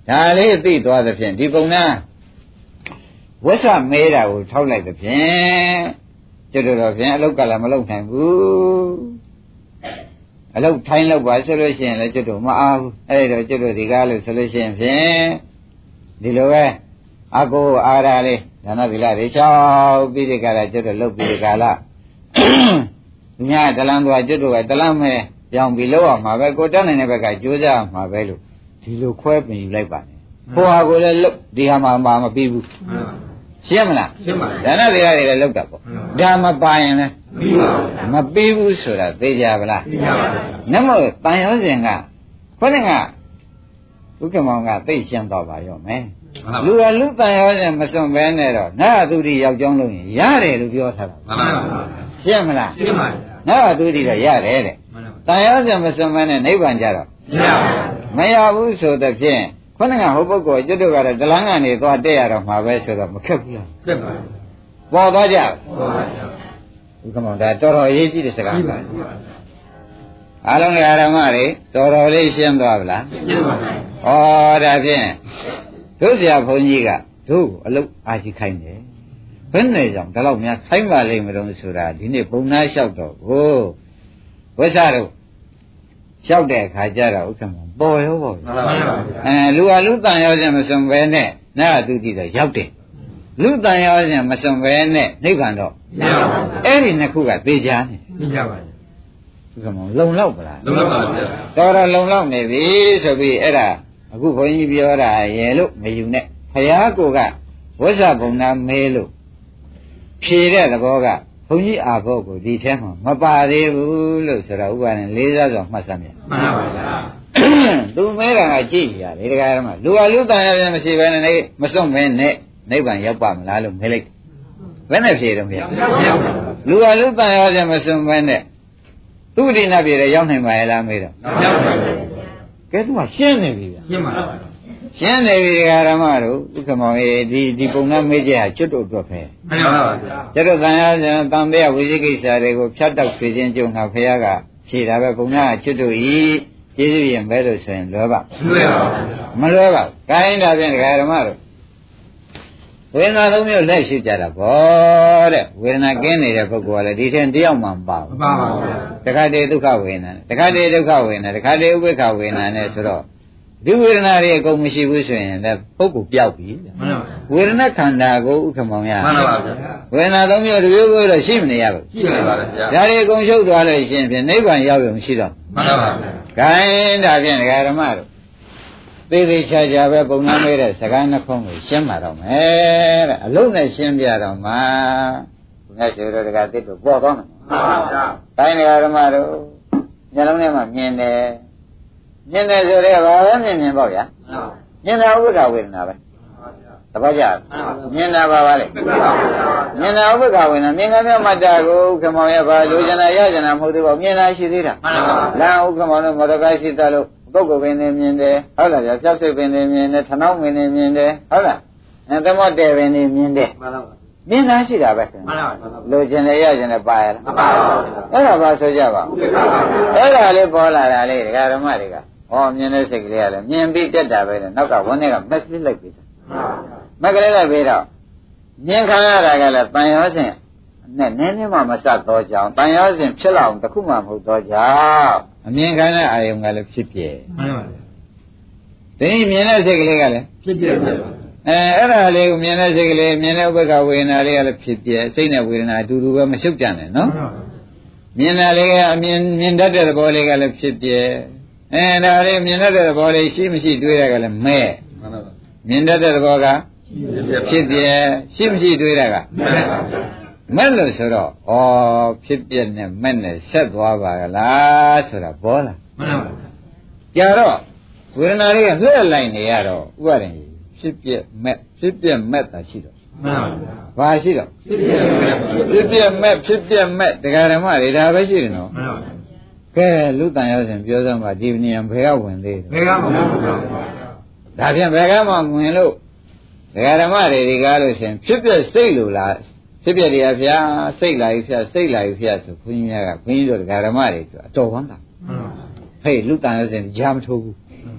ဒါလေးသိသွားသဖြင့်ဒီပုံနာဝက်ဆမဲတာကိုထောက်လိုက်သဖြင့်ကျွတ်တော်ဖြင့်အလုတ်ကလည်းမလုတ်နိုင်ဘူးအလုတ်ထိုင်းလောက်ပါဆိုလို့ရှိရင်လည်းကျွတ်တော်မအားဘူးအဲ့ဒါကျွတ်တော်ဒီကားလို့ဆိုလို့ရှိရင်ဖြင့်ဒီလိုပဲအကိုအားရလေးဒါနသီလတွေချောက်ပြီးဒီကလာကျွတ်တော်လုတ်ပြီးဒီကလာညတလန်းသွားကျွတ်တော်ကတလန်းမဲပြောင်းပြီးလောက်အောင်မှာပဲကိုတက်နိုင်တဲ့ဘက်ကကြိုးစားမှာပဲလို့ဒီလိုခွဲပြင်ယူလိုက်ပါနဲ့ဟိုဟာကိုလည်းလုတ်ဒီဟာမှာမပြီးဘူးရှင်းမလားရှင်းပါပြီဒါနသီလတွေလည်းလုတ်တာပေါ့ဒါမပါရင်လည်းမပြီးဘူးဆိုတာသိကြပါလားသိကြပါဘူးနမောတန်ရောစဉ်ကခေါင်းကဒုက္ခမောင်ကသိရှင်းတော့ပါရောမယ်လူကလူတန်ရောစဉ်မစွန့်ဘဲနဲ့တော့နတ်သူတိရောက်ကြောင်းလို့ရင်ရတယ်လို့ပြောထားတာမှန်ပါပါရှင်းမလားရှင်းပါပြီနတ်သူတိတော့ရတယ်တဲ့တန်ရောစဉ်မစွန့်ဘဲနဲ့နိဗ္ဗာန်ကြတော့မရဘူးဆိုတဲ့ဖြင့်ခொနကဟိုပုဂ္ဂိုလ်ကျွတ်တို့ကတော့ဒလန်းကနေသွားတက်ရတော့မှာပဲဆိုတော့မခက်ဘူးလားခက်ပါဘူးပေါ်သွားကြပေါ်ပါကြဒီကမောင်ဒါတော်တော်အရေးကြီးတဲ့စကားပါအားလုံးဓမ္မတွေတော်တော်လေးရှင်းသွားဗလားရှင်းပါပြီဩဒါဖြင့်တို့ဆရာဘုန်းကြီးကတို့အလုတ်အားရှိခိုင်းတယ်ဘယ်နဲ့ကြောင့်ဒါတော့များခိုင်းပါလိမ့်မလို့ဆိုတာဒီနေ့ပုံနာလျှောက်တော့ကိုဝိဆရာတို့လျှောက်တဲ့အခါကျတော့ဥက္ကမောပေါ်ရောပေါ့လူဟာလူတန်ရောခြင်းမစွန်ပဲနဲ့နာသူတိတော့ရောက်တယ်လူတန်ရောခြင်းမစွန်ပဲနဲ့နိဗ္ဗာန်တော့မရပါဘူးအဲ့ဒီနှစ်ခုကသေချာနေသိကြပါဘူးဥက္ကမောလုံလောက်ပလားလုံလောက်ပါဗျာတော်တော်လုံလောက်နေပြီဆိုပြီးအဲ့ဒါအခုဘုန်းကြီးပြောတာရေလို့မယူနဲ့ဘုရားကိုကဝိဇ္ဇဘုံနာမဲလို့ဖြေတဲ့သဘောကဘုန်းကြီးအာဘောကိုဒီထဲမှာမပါသေးဘူးလို့ဆိုတော့ဥပါဒ်နဲ့လေးစားစွာမှတ်စမ်းပြန်မှန်ပါဗျာသူမဲတာကကြည့်ရတယ်တရားဓမ္မလူဟာလူတန်ရပြန်မရှိဘဲနဲ့မစွန့်မဲနဲ့နိဗ္ဗာန်ရောက်ပါမလားလို့မဲလိုက်ဘယ်နဲ့ဖြေတော့ဗျာလူဟာလူတန်ရပြန်မစွန့်မဲနဲ့သူ့ဒီနာပြေတယ်ရောက်နိုင်ပါရဲ့လားမေးတော့ရောက်ပါဘူးကဲသူကရှင်းနေပြီဗျာရှင်းပါပါရှင်းနေပြီဓမ္မတို့ဥက္ကမောရေဒီပုံနာမေးချက်ဟာကျွတ်တို့အတွက်ပဲမှန်ပါပါဗျာကျွတ်တို့တန်ရပြန်တန်တဲ့ဝိသိကိစ္စတွေကိုဖြတ်တောက်စေခြင်းကြုံတာဖခင်ကဖြေတာပဲပုံနာကကျွတ်တို့ဤကျေးဇူးရင်ပဲလို့ဆိုရင်လွယ်ပါမလွယ်ပါဘူး။ကိုင်းဒါဖြင့်ဓမ္မတို့ဝေဒနာသုံးမျိုးလက်ရှိကြတာဗောတဲ့ဝေဒနာကင်းနေတဲ့ပုဂ္ဂိုလ်ကလည်းဒီထင်တယောက်မှမပါဘူး။မပါပါဘူး။တခါတည်းဒုက္ခဝေဒနာတခါတည်းဒုက္ခဝေဒနာတခါတည်းဥပိ္ပခဝေဒနာနဲ့ဆိုတော့ဒီဝေဒနာတွေအကုန်မရှိဘူးဆိုရင်လည်းပုဂ္ဂိုလ်ပျောက်ပြီ။မှန်ပါပါဝေဒနာခန္ဓာကိုဥက္ကမောင်ရမှန်ပါပါဗျာဝေဒနာသုံးမျိုးတစ်မျိုးမျိုးတော့ရှိမနေရဘူးရှိပါပါဗျာဒါတွေအကုန်ရှုပ်သွားလို့ရှိရင်ဖြင့်နိဗ္ဗာန်ရောက်ရုံရှိတော့မှန်ပါပါဗျာခိုင်းဒါဖြင့်ဓမ္မတို့သေသေးချာချာပဲပုံနာမဲတဲ့စကားနှခုံးကိုရှင်းမှာတော့မယ်တဲ့အလုံးနဲ့ရှင်းပြတော့မှာဘုရားရှင်တို့တကသစ်တို့ပေါ်သွားမှာမှန်ပါဗျာခိုင်းဓမ္မတို့ညလုံးထဲမှာမြင်တယ်ဆိုတဲ့ဘာပဲမြင်ပေါ့ဗျာမြင်တာဥပ္ပခဝေဒနာပဲတပတ်ကြမြင်တာပါပါလေမြင်တာဥပ္ပခဝေဒနာမြင်ကမြတ်မတ္တကိုခမောင်ရပါလိုချင်တာရချင်တာမဟုတ်သေးပါဘူးမြင်တာရှိသေးတာလာဥက္ကမောင်တို့မောဒကရှိသလို့ပုဂ္ဂိုလ်ပင်နေမြင်တယ်ဟုတ်လားဗျာဖြောက်စိတ်ပင်နေမြင်တယ်ထနှောင်းပင်နေမြင်တယ်ဟုတ်လားသမတ်တယ်ပင်နေမြင်တယ်မြင်တာရှိတာပဲလိုချင်တယ်ရချင်တယ်ပါရလားမပါဘူးအဲ့ဒါပါဆိုကြပါအဲ့ဒါလေးပေါ်လာတာလေးဓမ္မတွေကဩမြင်တဲ့စိတ်ကလေးကလည်းမြင်ပြီးတက်တာပဲလေနောက်ကဝန်းထဲကမက်ဆေ့လိုက်ပြီမက်ကလေးလိုက်ပြီးတော့မြင်ခံရတာကလည်းတန်ရောစဉ်နဲ့နည်းနည်းမှမစတော့ကြောင်းတန်ရောစဉ်ဖြစ်လောက်တခုမှမဟုတ်တော့ကြောင်းအမြင်ခံတဲ့အာယုံကလည်းဖြစ်ပြဲမှန်ပါဗျာဒီမြင်တဲ့စိတ်ကလေးကလည်းဖြစ်ပြဲပါအဲ့ဒါလေးကိုမြင်တဲ့စိတ်ကလေးမြင်တဲ့ဥပ္ပခဝေဒနာလေးကလည်းဖြစ်ပြဲစိတ်နဲ့ဝေဒနာအတူတူပဲမရှုပ်ကြနဲ့နော်မြင်တာလေးကအမြင်တတ်တဲ့သဘောလေးကလည်းဖြစ်ပြဲဒါလေးမြင်တတ်တဲ့သဘောလေးရှိမရှိတွေးရကလည်းမဲ့မြင်တတ်တဲ့သဘောကဖြစ်ပြဲရှိမရှိတွေးရကမဲ့လို့ဆိုတော့ဩဖြစ်ပြဲနဲ့မဲ့နဲ့ဆက်သွားပါကလားဆိုတာပေါ်လာမှန်ပါဗျာကြာတော့ဝေဒနာလေးကလှည့်လိုက်နေရတော့ဥပါဒင်ဖြစ်ပြဲမဲ့တာရှိတော့မှန်ပါဗျာဘာရှိတော့ဖြစ်ပြဲမဲ့တရားဓမ္မတွေဒါပဲရှိတယ်နော်မှန်ပါဗျာကဲလူတန်ရောက်စဉ်ပြောစမ်းပါဒီနေရာဘယ်ကဝင်သေးလဲဘယ်ကမှမဝင်ပါဘူးဒါဖြင့်ဘယ်ကမှဝင်လို့ဒကာဓမ္မတွေဒီကားလို့ရှင်ဖြစ်ပြစိတ်လို့လားဖြစ်ပြတွေကဗျာစိတ်လာပြီဗျာစိတ်လာပြီဗျာဆိုခွင်းကြီးကခွင်းကြီးတို့ဒကာဓမ္မတွေဆိုအတော်ဝမ်းသာဟေးလူတန်ရောက်စဉ်ကြားမထိုးဘူး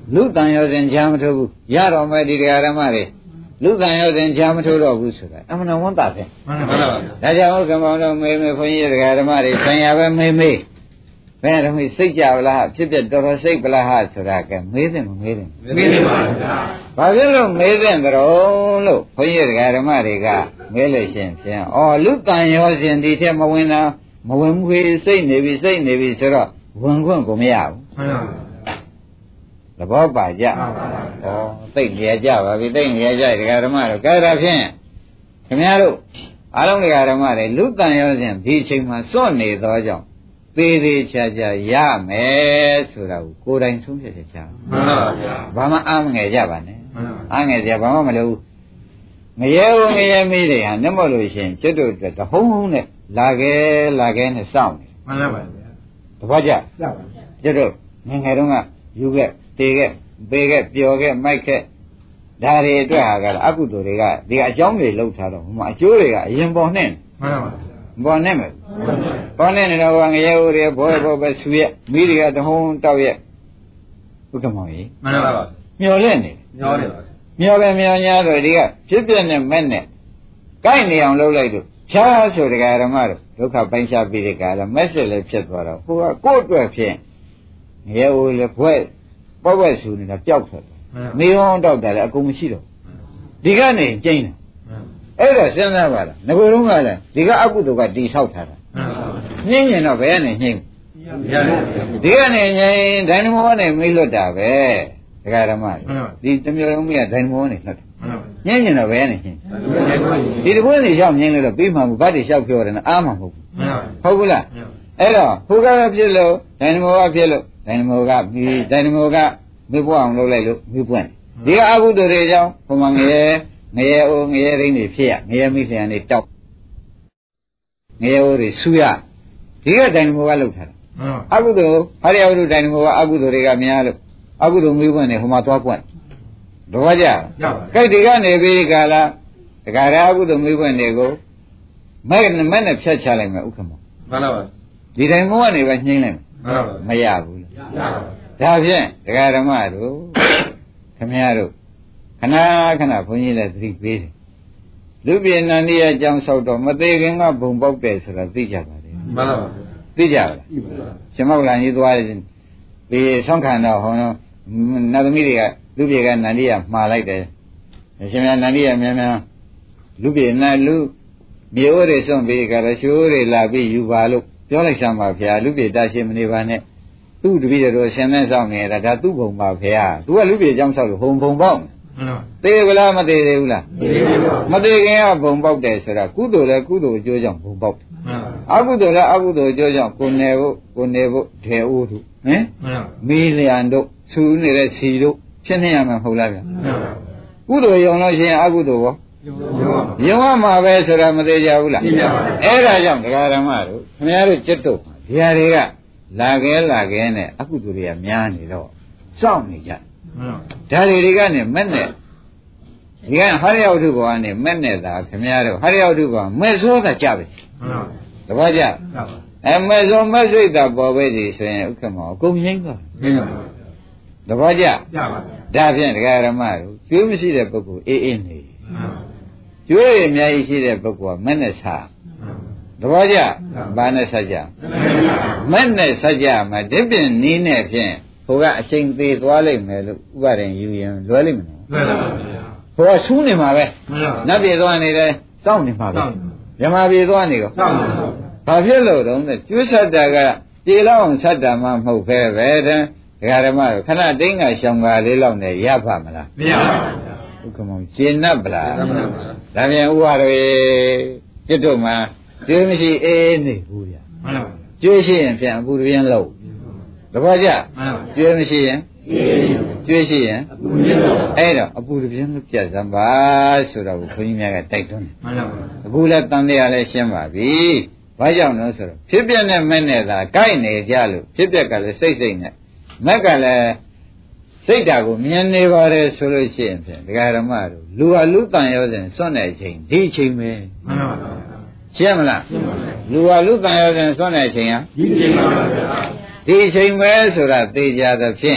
လူတန်ရောစဉ်ချမ်းမထိုးဘူးရတော်မဲ့ဒီတရားဓမ္မတွေလူတန်ရောစဉ်ချမ်းမထိုးတော့ဘူးဆိုတာအမှန်ဝန်တာပဲမှန်ပါပါဒါကြောင့်ဥက္ကမောင်တို့မေမေခွန်ကြီးတရားဓမ္မတွေဆံရပဲမေမေဘယ်တော့မှစိတ်ကြဗလားဖြစ်ဖြစ်တော်တော်စိတ်ပလားဟာဆိုတာကမေးတယ်မမေးတယ်မေးတယ်ပါဗျာဘာဖြစ်လို့မေးတယ်တော်လို့ခွန်ကြီးတရားဓမ္မတွေကမေးလို့ရှင်ဖြင့်ဩလူတန်ရောစဉ်ဒီထက်မဝင်တာမဝင်ဘူးစိတ်နေပြီဆိုတော့ဝင်ခွင့်ကိုမရဘူးမှန်ပါသဘောပါကြဩသိနေရကြပါပြီသိနေရကြဒကာဓမ္မတို့ကဲဒါဖြင့်ခင်ဗျားတို့အားလုံးဒကာဓမ္မတွေလူတန်ရောစဉ်ဒီအချိန်မှာစွန့်နေသောကြောင့်သေးသေးချာချာရမယ်ဆိုတာကိုကိုယ်တိုင်ဆုံးဖြတ်ချက်ချမှန်ပါဗျာဘာမှအားမငယ်ကြပါနဲ့အားငယ်ကြဘာမှမလုပ်ငရဲဦးငရဲမေးတွေဟာနှမလို့ရှင်ကျွတ်တို့အတွက်တဟုံးဟုံးနဲ့လာခဲ့နဲ့စောင့်နေမှန်ပါဗျာတပတ်ကြကျွတ်တို့ငယ်ငယ်တုန်းကယူခဲ့တေခဲ့ပေခဲ့ပျော်ခဲ့မိုက်ခဲ့ဒါတွေအတွက်ဟာကအကုသိုလ်တွေကဒီအကြောင်းတွေလောက်ထားတော့ဟိုမှာအကျိုးတွေကအရင်ပေါ်နဲ့မှန်ပါဗျာပေါ်နဲ့မယ်ပေါ်နဲ့နေတော့ငရဲဦးတွေဘောပဲဆူရဲ့မိတွေကတဟုံးတောက်ရဲ့ဥက္ကမောင်ကြီးမှန်ပါပါမျော်လင့်နေမျောပဲမျောညာတော့ဒီကဖြစ်ပြနဲ့မဲ့နဲ့ကိုက်နေအောင်လုပ်လိုက်တော့ဖြားဆိုတရားဓမ္မတို့ဒုက္ခပိုင်းခြားပြီးတဲ့ကာလမက်ဆက်လည်းဖြစ်သွားတော့ဟိုကကိုယ့်အတွက်ဖြင့်ငရဲဦးလည်းဘွဲ့ပေါ့ဘွဲ့ဆူနေတာပျောက်ထွက်တယ်မေဟောင်းတောက်တယ်လည်းအကုန်မရှိတော့ဒီကနေကျင်းတယ်အဲ့တော့စဉ်းစားပါလားငကိုယ်လုံးကလည်းဒီကအကုသိုလ်ကတိဆောက်ထားတာနှင်းရင်တော့ဘယ်ကနေနှင်းဒီကနေငြိမ်ဒိုင်နမောနဲ့မိလွတ်တာပဲဒကာဓမ္မဒီတမျိုးလုံးကြီးကဒိုင်နမောနဲ့လွတ်တယ်ညင်တော့ဘယ်ကနေနှင်းဒီတပွင့်နေရောက်ညင်းလို့တော့ပြီးမှဘူးဗတ်တွေလျှောက်ပြောတယ်နော်အားမှမဟုတ်ဘူးဟုတ်ဘူးလားအဲ့တော့ဟိုကဖြစ်လို့ဒိုင်နမောကဖြစ်လို့ဒိုင်နမောကမိပွားအောင်လုပ်လိုက်လို့မိပွင့်ဒီကအကုသိုလ်တွေကြောင့်ဟိုမှာငရဲအိုးငရဲရင်းတွေဖြစ်ရငရဲမိလျံတွေတောက်ငရဲအိုးတွေဆူရဒီကဒိုင်နမောကလှုပ်ထားတာအကုသိုလ်ဟာရယဝတ္ထုဒိုင်နမောကအကုသိုလ်တွေကများလို့အကုသိုလ်မိပွင့်နေဟိုမှာသွားပွင့်တော့ကြကြိုက်ဒီကနေပြီးကာလတခါရာအကုသိုလ်မိပွင့်တွေကိုမဲ့နဲ့ဖြတ်ချလိုက်မယ်ဥက္ကမောမှန်ပါပါဒီဒိုင်နမောကနေပဲနှိမ့်လိုက်မရဘူးလားရပါဘူးဒါဖြင့်ဒကာဓမ္မတို့ခင်ဗျားတို့ခဏဘုန်းကြီးလည်းသတိပေးတယ်လူပြေနန္ဒီရဲ့အကြောင်းဆောက်တော့မသေးခင်ကဘုံပေါက်တယ်ဆိုတာသိကြပါတယ်မှန်ပါပါသိကြပါလားရှင်မောက္ကလန်ကြီးသွားတယ်ဒီဆောင်းခံတော့ဟောနတ်သမီးတွေကလူပြေကနန္ဒီရမှားလိုက်တယ်ရှင်များနန္ဒီရများလူပြေနတ်လူမြေအိုးတွေစွန့်ပြီးကြတော့ရှိုးတွေလာပြီးယူပါလို့ပြောလိုက်စမ်းပါဗျာလူပြေတရှိမနေပါနဲ့သူ့တပည့်တော်ဆင်းနဲ့ဆောင်နေတာဒါသူ့ဘုံပါဗျာသူကလူပြေအကြောင်းဆောက်လို့ဘုံပေါက်သေးဗလားမသေးသေးဘူးလားမသေးခင်ကဘုံပေါက်တယ်ဆိုတာကုသိုလ်လည်းကုသိုလ်အကျိုးကြောင့်ဘုံပေါက်တယ်အကုသိုလ်လည်းအကုသိုလ်အကျိုးကြောင့်ကိုနေဖို့ဒေအိုးတို့ဟင်မီးလျံတို့ဆူနေတဲ့စီတို့ဖြစ်နေရမှာမဟုတ်လားဗျာကုသိုလ်ရုံလို့ရှိရင်အကုသိုလ်ရောရုံရမှာပဲဆိုတာမသေးကြဘူးလားအဲ့ဒါကြောင့်တရားဓမ္မတို့ခင်ဗျားတို့จิตတို့ဒီဟာတွေကလာခဲနဲ့အကုသိုလ်တွေကများနေတော့စောင့်နေကြဒါတွေကနေမဲ့နဲ့ဒီကဟရိယဝတ္ထုဘောကနေမဲ့နဲ့သာခင်ဗျားတို့ဟရိယဝတ္ထုဘောမဲ့စိုးတာကြပဲတပည့်ကြမဲ့စိုးမဲ့စိတ်တာပေါ်ပဲဒီဆိုရင်ဥက္ကမောအကုန်ငိမ့်သွားတပည့်ကြဒါဖြင့်ဒကာရမတို့ကျွေးမရှိတဲ့ပုဂ္ဂိုလ်အေးနေကျွေးရအများကြီးရှိတဲ့ပုဂ္ဂိုလ်ကမဲ့နဲ့စားတပည့်ကြဘာနဲ့ဆက်ကြမဲ့နဲ့ဆက်ကြမှာဒီပြင်နီးနဲ့ဖြင့်ဟိုကအချိန်သေးသွားလိမ့်မယ်လို့ဥပါဒင်ယူရင်လွယ်လိမ့်မယ်လွယ်ပါဘူးဟိုကဆူးနေမှာပဲနတ်ပြေသွားနေတယ်စောင့်နေမှာပဲမြမပြေသွားနေတော့စောင့်နေဘာဖြစ်လို့တော့ကျွတ်ဆက်တာကပြေလောက်အောင်ဆက်တာမှမဟုတ်ပဲပဲတဲ့ဒကာဓမ္မတို့ခဏတိန်းကရှောင်ကားလေးလောက်နဲ့ရပါမလားမရပါဘူးဥက္ကမောရှင်း납ဗလားဒါပြန်ဥပါတွေจิตတို့မှာကျွေးမရှိအေးနေဘူးဗျာမှန်ပါဘူးကျွေးရှိရင်ပြန်အပူပြင်းလို့တပည့်ကြကျွေးမရှိရင်ကျွေးရှိရင်အဲ့တော့အပူတပြင်းလို့ပြတ်စမ်းပါဆိုတော့ဘုန်းကြီးများကတိုက်တွန်းတယ်မှန်ပါဘူးအခုလည်းတန်တရားလည်းရှင်းပါပြီဘာကြောင့်လဲဆိုတော့ဖြစ်ပြနဲ့မဲ့နဲ့သာကိုက်နေကြလို့ဖြစ်ပြကလည်းစိတ်နဲ့မက်ကလည်းစိတ်ဓာတ်ကိုမြင်နေပါတယ်ဆိုလို့ရှိရင်ဖြင့်ဒကာဓမ္မတို့လူဟာလူတန်ရောစဉ်စွန့်တဲ့အချိန်ဒီအချိန်ပဲမှန်ပါဘူးရှင်းမလားလူဟာလူတန်ရောစဉ်စွန့်တဲ့အချိန်ဟာဒီအချိန်ပါဗျာဒီအချိန်ပဲဆိုတာသိကြသဖြင့်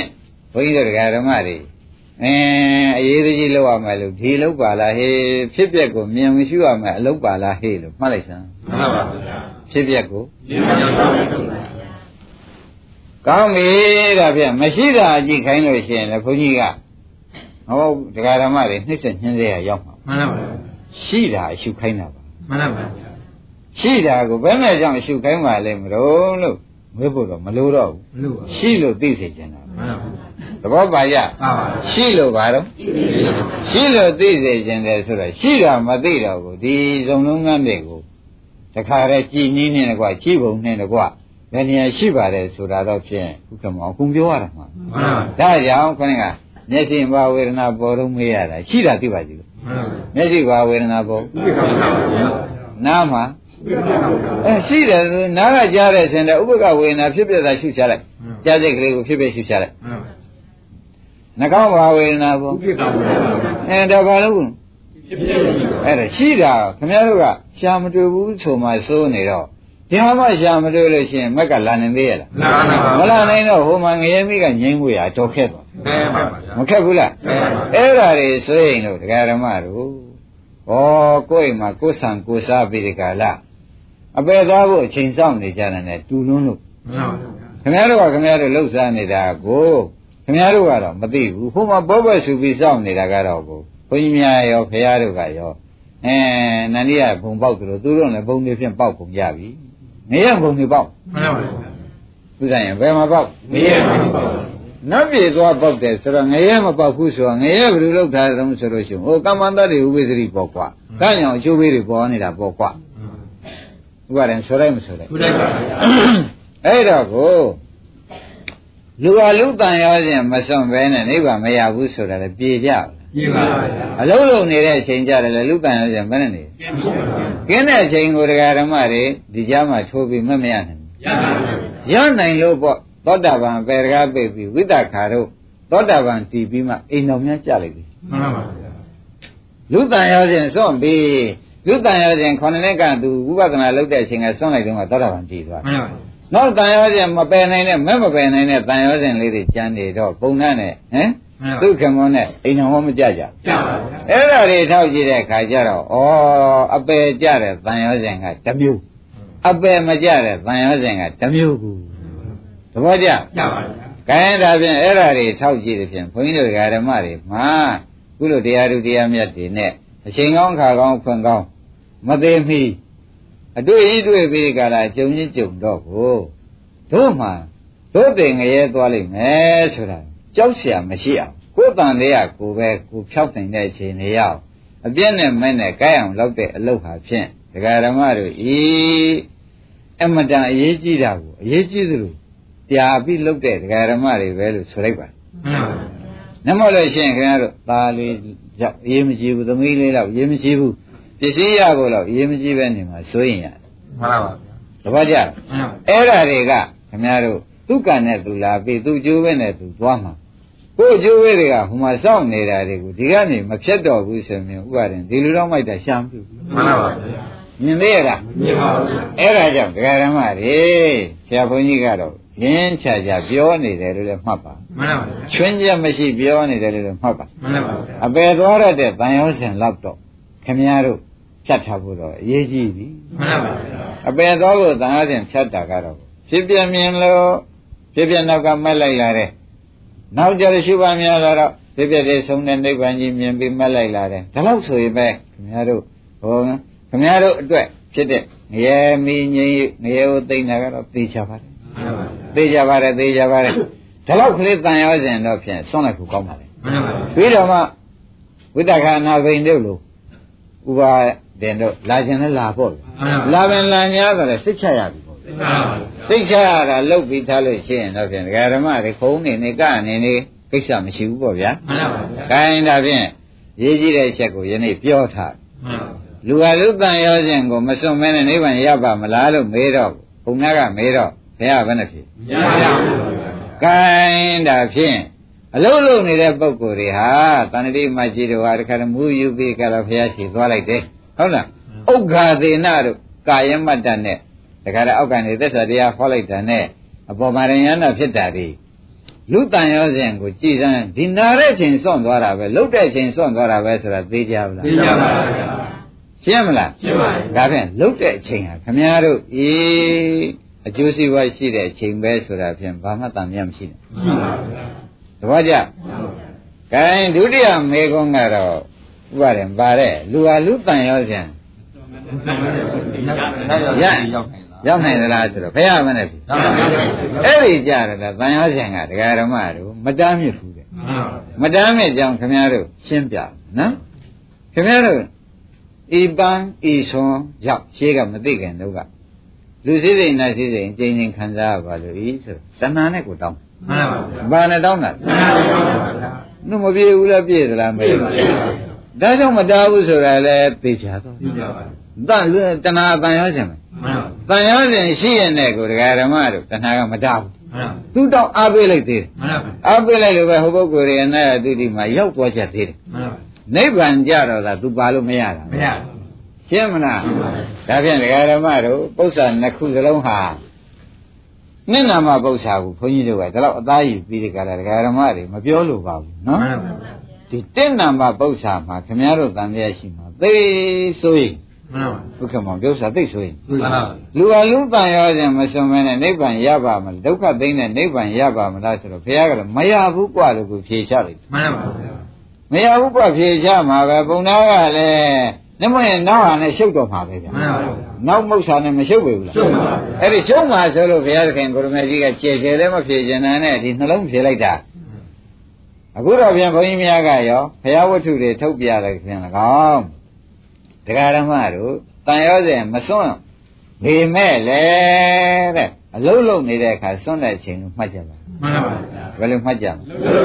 ဘုန်းကြီးတို့ဓမ္မတွေအရေးကြီးလောက်ရမယ်လို့ဒီလောက်ပါလားဟေးဖြစ်ပျက်ကိုမြင်မရှိရမယ်အလောက်ပါလားဟေးလို့မှတ်လိုက်စမ်းမှန်ပါဗျာဖြစ်ပျက်ကိုမြင်မရှိရမယ်ကောင်းပြီဒါဖြင့်မရှိတာအကြည့်ခိုင်းလို့ရှိရင်လည်းဘုန်းကြီးကဟောတရားဓမ္မတွေနှိမ့်ဆက်ညှင်းစေရရောက်မှာမှန်ပါဗျာရှိတာအရှုခိုင်းတာပါမှန်ပါဗျာရှိတာကိုဘယ်နဲ့ကြောင့်အရှုခိုင်းပါလဲမလို့လို့မေးဖို့တော့မလိုတော့ဘူးမလိုပါဘူးရှိလို့သိစေချင်တာမှန်ပါဗျာသဘောပါရရှိလို့ပါတော့ရှိလို့သိစေချင်တယ်ဆိုတော့ရှိတာမသိတော့ဘူးဒီဇုံလုံးကန်းတွေကိုတခါတည်းကြည်နည်းနေကွာကြည်ပုံနဲ့ကွာဘယ်နေရာရှိပါတယ်ဆိုတာတော့ဖြင့်ဥက္ကမောအကုန်ပြောရတာမှာမှန်ပါဒါကြောင့်ခொနည်းကမျက်စိဘာဝေဒနာပေါ်တော့မေးရတာရှိတာသိပါကြည့်လို့မျက်စိဘာဝေဒနာပေါ်နားမှာရှိတယ်နားကကြားတဲ့ဆင်တဲ့ဥပ္ပကဝေဒနာဖြစ်ပြတာရှုချလိုက်ကြားစိတ်ကလေးကိုဖြစ်ပြရှုချလိုက်နှာခေါင်းဘာဝေဒနာပေါ်ဒါဘာလို့အဲ့ဒါရှိတာခင်ဗျားတို့ကရှာမတွေ့ဘူးဆိုမှစိုးနေတော့ဒီမှာမှရှာမတွေ့လို့ရှိရင်မက်ကလာနေသေးရလားမလာနိုင်တော့ဟိုမှာငရဲမိကငိမ့်ွေရတော့ခက်သွားမခက်ဘူးလားအဲ့ဒါတွေဆိုရင်တို့ဒကာဓမ္မတို့ဩကိုယ့်အိမ်မှာကိုယ်ဆံကိုယ်စားပြီးဒီကလာအပေသားဖို့အချိန်ဆောင်နေကြတယ်နဲ့တူလွန်းလို့ခင်ဗျားတို့ကခင်ဗျားတို့လှုပ်ရှားနေတာကိုခင်ဗျားတို့ကတော့မသိဘူးဟိုမှာဘောပဲဆူပြီးစောင့်နေတာကတော့ကိုဘုန်းကြီးများရောဖရာတို့ကရောနန္ဒီကဘုံပေါက်တယ်လို့သူတို့လည်းဘုံတွေဖြင့်ပေါက်ကုန်ကြပြီငရဲဘုံတွေပေါက်မှန်ပါပါသူဆိုင်ရင်ဘယ်မှာပေါက်ငရဲမှာပေါက်နတ်ပြည်သွားပေါက်တယ်ဆိုတော့ငရဲမပေါက်ဘူးဆိုတော့ငရဲဘယ်လိုလုပ်ထားတယ်ဆိုလို့ရှိရင်ဟိုကမ္မန္တတွေဥပ္ပသတိပေါ့ကွာကံ့ကြောင့်အကျိုးပေးတွေပေါ်နေတာပေါ့ကွာဥပါရင်ဆိုလိုက်မဆိုလိုက်ဆိုလိုက်ပါဗျာအဲ့တော့ကိုလူဟာလူတန်ရောခြင်းမစွန့်ဘဲနဲ့နိဗ္ဗာန်မရဘူးဆိုတာလည်းပြေကြပြေပါဗျာအလုံးလုံးနေတဲ့အချိန်ကြတယ်လေလူတန်ရောခြင်းမနဲ့နေကင်းတဲ့အချိန်ကိုတရားဓမ္မတွေဒီကြားမှာထိုးပြီးမရနိုင်ရနိုင်လို့ပေါ့သောတာပန်ပေရကားပိတ်ပြီးဝိတ္တခါတို့သောတာပန်တည်ပြီးမှအိမ်တော်များကြလိုက်ပြီမှန်ပါဗျာလူတန်ရောခြင်းစွန့်ပြီးလူတန်ရောခြင်း9နှစ်ကသူဝိပဿနာလုပ်တဲ့အချိန်ကစွန့်လိုက်တော့သောတာပန်တည်သွားမှန်ပါနောက်တန်ရောခြင်းမပယ်နိုင်တဲ့မဲမပယ်နိုင်တဲ့တန်ရောခြင်းလေးတွေကျန်နေတော့ပုံနှံ့နဲ့ဒုက္ခမောနဲ့အိမ်တော်ဟောမကြကြကြပါဗျာအဲ့ဒါတွေထောက်ကြည့်တဲ့အခါကျတော့အပယ်ကြတဲ့တန်ရောခြင်းကတစ်မျိုးအပယ်မကြတဲ့တန်ရောခြင်းကတစ်မျိုးကူသဘောကျကြပါဗျာခိုင်းဒါဖြင့်အဲ့ဒါတွေထောက်ကြည့်တဲ့ဖြင့်ဘုန်းကြီးတို့ဓမ္မတွေမှာခုလိုတရားသူတရားမြတ်တွေနဲ့အချိန်ကောင်းခါကောင်းဖွင့်ကောင်းမသေးမီအတွေ့အတွေ့ပြီးကြလားကြုံချင်းကြုံတော့ကိုတို့မှတို့တင်ငရဲသွားလိမ့်မယ်ဆိုတာကြောက်เสียမရှိအောင်ကိုယ်တန်လေးကကိုပဲကိုဖြောက်နိုင်တဲ့အချိန်တွေရောက်အပြည့်နဲ့မဲ့နဲ့ကိုက်အောင်လုပ်တဲ့အလုပ်ဟာဖြင့်ဒကာဓမ္မတို့အမတန်အရေးကြီးတာကိုအရေးကြီးသလိုတရားပြီးလုပ်တဲ့ဒကာဓမ္မတွေပဲလို့ဆိုလိုက်ပါနမောလို့ရှိရင်ခင်ဗျားတို့သားလေးရောက်အရေးမကြီးဘူးသမီးလေးတော့အရေးမကြီးဘူးပစ္စည်းရဖို့တော့အရေးမကြီးပဲနေမှာဆိုရင်ရတယ်မှန်ပါပါတပည့်ကြအဲ့ဓာတွေကခင်ဗျားတို့သူကံနဲ့သူလာပြီးသူကျိုးပဲနဲ့သူသွားမှာကိုကျိုးပဲတွေကဟိုမှာစောင့်နေတာတွေကိုဒီကနေမဖြတ်တော့ဘူးဆိုရင်ဥပါရင်ဒီလူတော့မိုက်တာရှာမပြုဘူးမှန်ပါပါမြင်သေးရလားမြင်ပါဘူးအဲ့ဒါကြောင့်ဒကာဓမ္မတွေဆရာဘုန်းကြီးကတော့ရင်းချာချာပြောနေတယ်လို့လည်းမှတ်ပါမှန်ပါပါချွင်းချက်မရှိပြောနေတယ်လို့လည်းမှတ်ပါမှန်ပါပါအပယ်သွားရတဲ့တန်ရောစင်လောက်တော့ခင်ဗျားတို့ဖြတ်ထားဖို့တော့အရေးကြီးပြီမှန်ပါပါအပယ်သွားဖို့တန်ရောစင်ဖြတ်တာကတော့ဖြစ်ပြမြင်လို့ဖြစ်ပြနောက်ကမက်လိုက်လာတယ်နောက်ကြရရှိပါများလာတော့ဖြစ်ပြတဲ့ဆုံးတဲ့နိဗ္ဗာန်ကြီးမြင်ပြီးမက်လိုက်လာတယ်ဒါလို့ဆိုရင်ပဲခင်ဗျားတို့ခင်ဗျားတို့အတွက်ဖြစ်တဲ့ငရဲမီငြိမ်းငရဲကိုသိနေတာကတော့သိချပါတယ်သိကြပါတယ်သိကြပါတယ်ဒါတော့ကလေးတန်ရောစဉ်တော့ဖြင့်ဆွန့်လိုက်ဖို့ကောင်းပါလေပြီးတော့မှဝိတ္တခာနာဘိန်တို့လိုဥပါတဲ့တို့လာခြင်းနဲ့လာဖို့လာပင်လာ냐ဆိုတော့စိတ်ချရပြီပေါ့စိတ်ချရတာလုတ်ပြီးထားလို့ရှိရင်တော့ဖြင့်ဒကာဓမ္မတွေခုံနေနေကနေနေကိစ္စမရှိဘူးပေါ့ဗျာမှန်ပါဗျာခိုင်းဒါဖြင့်ရေးကြည့်တဲ့ချက်ကိုယနေ့ပြောထားလူဟာလူတန်ရောစဉ်ကိုမစွန့်မဲနဲ့နိဗ္ဗာန်ရပါမလားလို့မေးတော့ဘုံများကမေးတော့ဘယ်ဟာဘယ်နဲ့ဖြစ်မရပါဘူး။ကိုင်းဒါဖြင့်အလုံးလုံးနေတဲ့ပုဂ္ဂိုလ်တွေဟာတဏှတိမကြီးတို့ဟာတခါတည်းမူယူပြီးကြတော့ဘုရားရှိသွားလိုက်တယ်။ဟုတ်လား။ဥက္ခာသေနတို့ကာယမတ္တနဲ့တခါတည်းအောက်ကနေသစ္စာတရားဟောလိုက်တာနဲ့အပေါ်မှာရဏဖြစ်တာတွေလူတန်ရောစဉ်ကိုကြည်စမ်းဒီနာတဲ့ချိန်စွန့်သွားတာပဲလှုပ်တဲ့ချိန်စွန့်သွားတာပဲဆိုတာသိကြပါလားသိကြပါပါဗျာရှင်းမလားရှင်းပါပြီဒါဖြင့်လှုပ်တဲ့အချိန်ဟာခမည်းတော်အကျိုးစီးပွားရှိတဲ့အချိန်ပဲဆိုတာဖြင့်ဘာမှတန်မြတ်မရှိဘူးမှန်ပါဗျာသဘောကျကဲဒုတိယမေကုန်းကတော့ဥပါရင်ပါတဲ့လူဟာလူတန်ရောစဉ်ရောက်နိုင်သလားဆိုတော့ဘုရားမနဲ့ပြီအဲ့ဒီကြတယ်လားတန်ရောစဉ်ကဒကာဓမ္မတို့မတားမြစ်ဘူးတဲ့မတားမြစ်ကြောင်းခင်ဗျားတို့ရှင်းပြနော်ခင်ဗျားတို့ဤပန်းဤဆွန်ရောက်ရှေးကမသိခင်တော့ကလူစည်းစိမ်နတ်စည်းစိမ်ကျင်းချင်းခံစားရပါလို့ဤဆိုတဏှာနဲ့ကိုတောင်းမှန်ပါဗျာဘာနဲ့တောင်းတာတဏှာနဲ့တောင်းပါဗျာနှုတ်မပြေဘူးလားပြည့်သလားမပြေပါဘူးဒါကြောင့်မတားဘူးဆိုတာလည်းသိချတော့သိကြပါတဏှာတန်ရောခြင်းပဲတန်ရောခြင်းရှိရင်လည်းကိုဒကာဓမ္မတို့တဏှာကမတားဘူးသူတောင်းအားပေးလိုက်သေးတယ်အားပေးလိုက်လို့ပဲဟိုပုဂ္ဂိုလ်ရဲ့အနာရတုတိမှာရောက်သွားချက်သေးတယ်နိဗ္ဗာန်ကြတော့သာသူပါလို့မရတာမရရှင်းမလားဒါဖြင့်ဒကာဓမ္မတို့ပု္ပ္ပာနှစ်ခုစလုံးဟာနိနာမပု္ပ္ပာကိုဘုန်းကြီးတို့ကဒါတော့အသားယူပြီးဒီကလာဒကာဓမ္မတွေမပြောလို့ပါဘူးနော်ဒီတဏ္ဏမပု္ပ္ပာမှာခင်ဗျားတို့တန်တရားရှိမှာသိဆိုရင်မှန်ပါဘုက္ခမောင်ပြောစားသိဆိုရင်မှန်ပါလူဟာလူတန်ရောခြင်းမစွန်မဲနဲ့နိဗ္ဗာန်ရပါမလားဒုက္ခသိမ့်တဲ့နိဗ္ဗာန်ရပါမလားဆိုတော့ဘုရားကလည်းမရဘူးกว่าလို့ကိုဖြေချလိုက်မှန်ပါဗျာမရဘူးกว่าဖြေချမှာပဲပုံနာကလည်းနမရဲ့နောက်ဟာနဲ့ရှုပ်တော့မှာပဲဗျာမှန်ပါဗျာနောက်မုတ်စာနဲ့မရှုပ်ပေဘူးလားရှုပ်ပါဗျာအဲ့ဒီရှုပ်မှာဆိုလို့ဘုရားသခင်ကိုရမေကြီးကကျေကျေလည်းမဖြေချင်တဲ့ဒီနှလုံးဖြေလိုက်တာအခုတော့ပြန်ဘုန်းကြီးများကရောဘုရားဝတ္ထုတွေထုတ်ပြလိုက်ပြန်၎င်းတရားဓမ္မတို့တန်ရောစဉ်မစွန့်နေမဲ့လေတဲ့အလုံးလုံးနေတဲ့အခါစွန့်တဲ့အချိန်ကိုမှတ်ကြပါမှန်ပါဗျာဘယ်လိုမှတ်ကြမ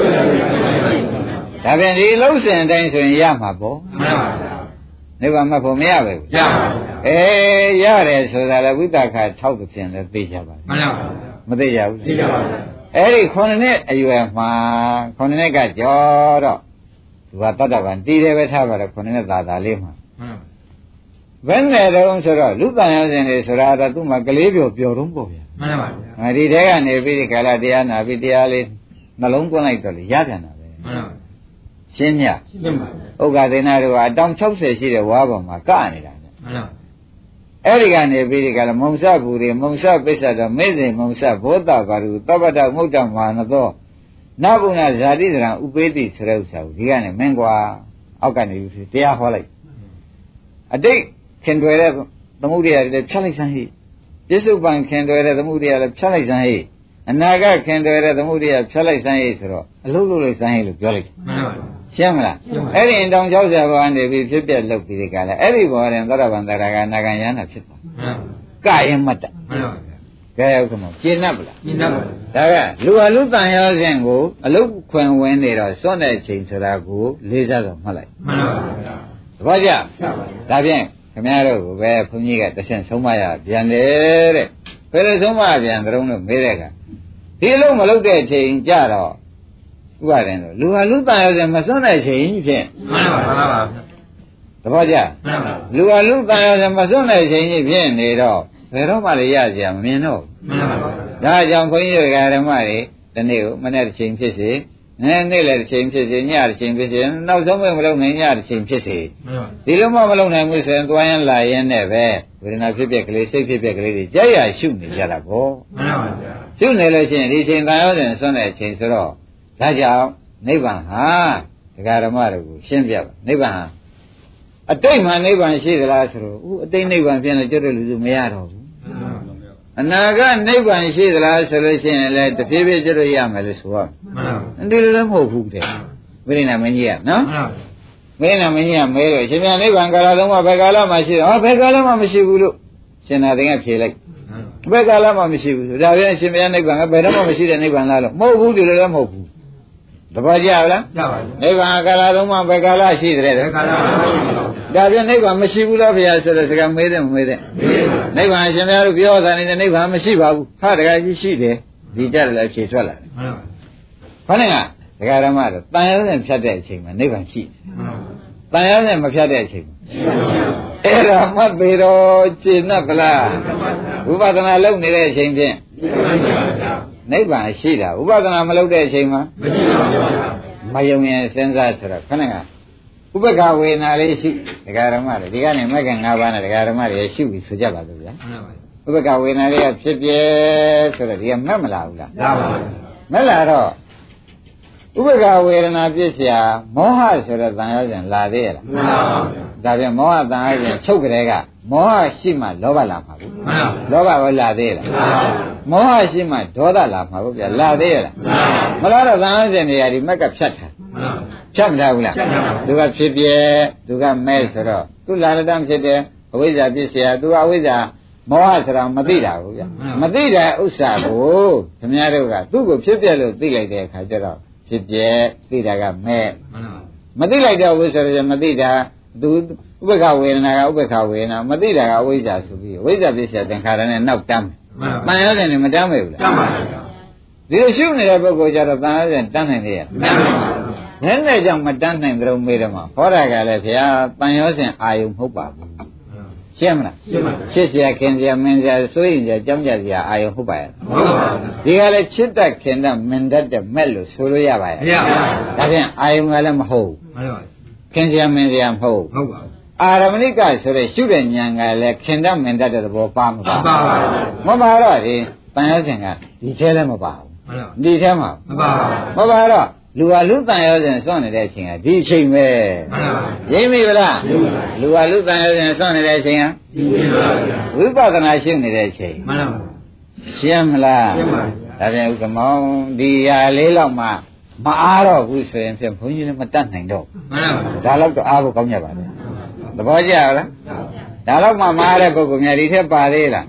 လဲဒါပြန်ဒီလုံးစဉ်အတိုင်းဆိုရင်ရမှာပေါ့မှန်ပါဗျာနိဗ္ဗာန်မှတ်ဖို့မရပဲဘူးရပါဘူးရတယ်ဆိုတာလည်းဝိသခါထောက်တဲ့ဖြင့်လည်းသိကြပါမှန်ပါဗျာမသိကြဘူးသိကြပါဗျာအဲ့ဒီ9နှစ်အရွယ်မှာ9နှစ်ကကြောတော့သူကတတ္တဗံတည်တယ်ပဲထားပါတော့9နှစ်သာလေးမှာဘယ်နဲ့တုံးဆိုတော့လူတန်ရောစဉ်တွေဆိုတာတော့သူ့မှာကလေးပြောတော့ပေါ့ဗျာမှန်ပါဗျာဒီတဲကနေပြီးဒီကာလတရားနာပြီးတရားလေးနှလုံးသွင်းလိုက်တော့လေရပြန်တာပဲမှန်ပါရှင်းမြရှင်းပါဥက္ကဒေနာတို့ကအတောင်60ရှိတဲ့ဝါပေါ်မှာကနေတာမှန်ပါအဲ့ဒီကနေပြီးဒီကလာမုံစဘူတွေမုံစပိစ္ဆတော့မေဇင်မုံစဘောတပါရုသဗ္ဗတမုဒ္ဒမာနသောနဗုဏဇာတိသရံဥပေတိဆိုတဲ့ဥစ္စာကိုဒီကနေမင်းကွာအောက်ကနေပြီးတရားဟောလိုက်အတိတ်ခင်တွယ်တဲ့သမုဒိယတွေလည်းဖြတ်လိုက်စမ်းဟိပြစ္ဆုတ်ပံခင်တွယ်တဲ့သမုဒိယလည်းဖြတ်လိုက်စမ်းဟိအနာဂတ်ခင်တွယ်တဲ့သမုဒိယဖြတ်လိုက်စမ်းဟိဆိုတော့အလုံးလုံးလိုက်စမ်းဟိလို့ပြောလိုက်မှန်ပါပါရှင်းမလားအဲ့ဒီအတောင်60ဘောကနေပြီးဖြစ်ပြက်လုပ်ပြီးဒီကလည်းအဲ့ဒီဘောရင်သောရဗံတရာကနာဂံယန္တာဖြစ်သွားမှန်ပါကယမတ္တမှန်ပါကဲဟုတ်ကဲ့ရှင်းတတ်ပလားရှင်းတတ်ပါဒါကလူဟာလူတန်ရောစဉ်ကိုအလုတ်ခွင်ဝင်နေတော့စွန့်တဲ့အချိန်ဆိုတာကိုလေးစားတော့မှတ်လိုက်မှန်ပါဗျာသဘောကျဒါဖြင့်ခင်ဗျားတို့ကပဲဘုန်းကြီးကတဆင့်ဆုံးမရပြန်တယ်တဲ့ဘယ်လိုဆုံးမပြန်ကြုံလို့မေးတဲ့ကဒီအလုံးမလုပ်တဲ့အချိန်ကြတော့ဥပါရင်တော့လူဟာလူတန်ရောစဉ်မစွန့်တဲ့အချိန်ဖြင့်မှန်ပါဗျာသဘောကျမှန်ပါလူဟာလူတန်ရောစဉ်မစွန့်တဲ့အချိန်ဖြင့်နေတော့ဘယ်တော့မှလည်းရကြမမြင်တော့မှန်ပါဗျာဒါကြောင့်ဘုန်းကြီးတွေကဓမ္မတွေဒီနေ့ကိုမနေ့တစ်ချိန်ဖြစ်စေနေ့လည်းတစ်ချိန်ဖြစ်စေညတစ်ချိန်ဖြစ်စေနောက်ဆုံးမလုပ်နိုင်ညတစ်ချိန်ဖြစ်စေဒီလိုမှမလုပ်နိုင်ဘူးဆိုရင်သွားရင်လာရင်နဲ့ပဲဝေဒနာဖြစ်ပြက်ကလေးစိတ်ဖြစ်ပြက်ကလေးတွေကြက်ရရှုနေကြတာပေါ့မှန်ပါဗျာရှုနေလို့ရှိရင်ဒီချိန်တန်ရောစဉ်စွန့်တဲ့အချိန်ဆိုတော့ဒါကြောင့်နိဗ္ဗာန်ဟာဒကာဓမ္မတို့ကိုရှင်းပြပါနိဗ္ဗာန်ဟာအတိတ်မှာနိဗ္ဗာန်ရှိသလားဆိုတော့အတိတ်နိဗ္ဗာန်ပြန်လို့ကျွတ်တဲ့လူစုမရတော့ဘူးအနာဂတ်နိဗ္ဗာန်ရှိသလားဆိုလို့ရှိရင်လည်းတဖြည်းဖြည်းကျွတ်လို့ရမယ်လို့ဆိုရမယ်မှန်ပါဒီလိုလည်းမဟုတ်ဘူးတဲ့ဝိရိယမင်းကြီးကနော်မင်းနာမင်းကြီးကမဲတော့ရှင်ပြန်နိဗ္ဗာန်ကာလသုံးပါးဘယ်ကာလမှရှိတယ်ဟောဘယ်ကာလမှမရှိဘူးလို့ရှင်သာသင်ကဖြေလိုက်ဘယ်ကာလမှမရှိဘူးဒါပြန်ရှင်ပြန်နိဗ္ဗာန်ကဘယ်တော့မှမရှိတဲ့နိဗ္ဗာန်လားလို့မဟုတ်ဘူးဒီလိုလည်းမဟုတ်ဘူးသဘောကျလားကျပါပြီနိဗ္ဗာန်ကာလသုံးပါးဘယ်ကာလရှိတယ်ဘယ်ကာလမှမရှိဘူးဒါပြန်နိဗ္ဗာန်မရှိဘူးလားဗျာဆိုတဲ့စကားမေးတယ်မမေးတဲ့နိဗ္ဗာန်ရှင်များတို့ပြောတာနေတဲ့နိဗ္ဗာန်မရှိပါဘူးဟာတကယ်ကြီးရှိတယ်ဒီကြတယ်လည်းဖြေထွက်လာတယ်မှန်ပါဘာနဲ့ကဒကာဓမ္မတို့တန်ရုံးနဲ့ဖြတ်တဲ့အချိန်မှာနိဗ္ဗာန်ရှိတယ်တန်ရုံးနဲ့မဖြတ်တဲ့အချိန်အဲ့ဒါမှတ်သေးတော့ရှင်း납ဗလားဝိပဿနာလုပ်နေတဲ့အချိန်ဖြင့်နိဗ္ဗာန်ရှိတာဥပဒနာမလုပ်တဲ့အချိန်မှာမရှိပါဘူးမယုံရင်စဉ်းစားဆိုတော့ခဏကဥပက္ခဝေဒနာလေးရှိဒကာဓမ္မတွေဒီကနေမက၅ပါးနဲ့ဒကာဓမ္မတွေရှိပြီဆိုကြပါစို့ဗျာဥပက္ခဝေဒနာလေးကဖြစ်ပြဲဆိုတော့ဒီကမက်မလာဘူးလားလာပါဘူးမက်လာတော့ဥပက္ခဝေဒနာပြည့်စရာမောဟဆိုတဲ့တန်ရောစဉ်လာသေးရလားမလာပါဘူးဒါပြန်မောဟတန်ရောစဉ်ချုပ်ကြတဲ့ကမောဟရှိမှလောဘလာမှာဘူးမှန်ပါလောဘကိုလာသေးလားမှန်ပါမောဟရှိမှဒေါသလာမှာဘူးဗျာလာသေးရလားမှန်ပါမလားတော့သံဃာရှင်တွေဒီမက်ကဖြတ်ထားမှန်ပါဖြတ်မထားဘူးလားသူကဖြစ်ပြဲသူကမဲဆိုတော့သူလာလတမ်းဖြစ်တယ်အဝိဇ္ဇာပြည့်စရာသူကအဝိဇ္ဇာမောဟဆိုတာမသိတာဘူးဗျာမသိတဲ့ဥစ္စာကိုခင်ဗျားတို့ကသူ့ကိုဖြစ်ပြဲလို့သိလိုက်တဲ့အခါကျတော့ဖြစ်ပြဲသိတာကမဲမသိလိုက်တဲ့ဝိဇ္ဇာဆိုရင်မသိတာသူဥပ္ပခဝေဒနာကဥပ္ပခဝေဒနာမသိတာကအဝိဇ္ဇာဆိုပြီးဝိဇ္ဇာပြည့်စရာသင်္ခါရနဲ့နောက်တမ်းတန်ရောစဉ်နဲ့မတမ်းမေဘူးလားတမ်းပါဘူးဒီလိုရှုနေတဲ့ပုဂ္ဂိုလ်ကြတော့တန်ရောစဉ်တမ်းနိုင်သေးရဲ့မတမ်းပါဘူးဘယ်နဲ့ကြောင့်မတမ်းနိုင်ကြုံမေးတယ်မှာဟောတာကလည်းဗျာတန်ရောစဉ်အာယုံမဟုတ်ပါဘူးရှင်းမလားရှင်းပါပြီချစ်စရာခင်စရာမင်းစရာစိုးရင်စရာကြောင်းကြစရာအာယုံဟုတ်ပါရဲ့မဟုတ်ပါဘူးဒီကလည်းချစ်တတ်ခင်တတ်မင်းတတ်တဲ့မဲ့လို့ဆိုလို့ရပါရဲ့မရပါဘူးဒါဖြင့်အာယုံကလည်းမဟုတ်ဘူးမှန်ပါဘူးခင်စရာမင်းစရာမဟုတ်ဟုတ်ပါဘူးအာရမဏိကဆိုတဲ့ရှုတဲ့ဉာဏ်ကလည်းခင်တတ်မင်းတတ်တဲ့သဘောပါမပါမပါတော့ဒီတန်ရောစဉ်ကဒီထဲလည်းမပါဘူးဒီထဲမှာမပါဘူးမပါတော့လူဟာလူတန်ရောစဉ်စွန့်နေတဲ့အချိန်ကဒီအချိန်ပဲမှန်ပါဘူးရိပ်မိဗလားလူဟာလူတန်ရောစဉ်စွန့်နေတဲ့အချိန်ကဝိပဿနာရှုနေတဲ့အချိန်မှန်ပါဘူးရှင်းမလားရှင်းပါပြီဒါပြန်ဥက္ကမောင်ဒီဟာလေးလောက်မှမအားတော့ဘူးဆိုရင်ဖြင့်ဘုန်းကြီးလည်းမတတ်နိုင်တော့မှန်ပါဘူးဒါတော့အားဖို့ကောင်းကြပါလေသဘောကျလားဒါတော့မှမအားတဲ့ပုဂ္ဂိုလ်များဒီထက်ပါသေးလား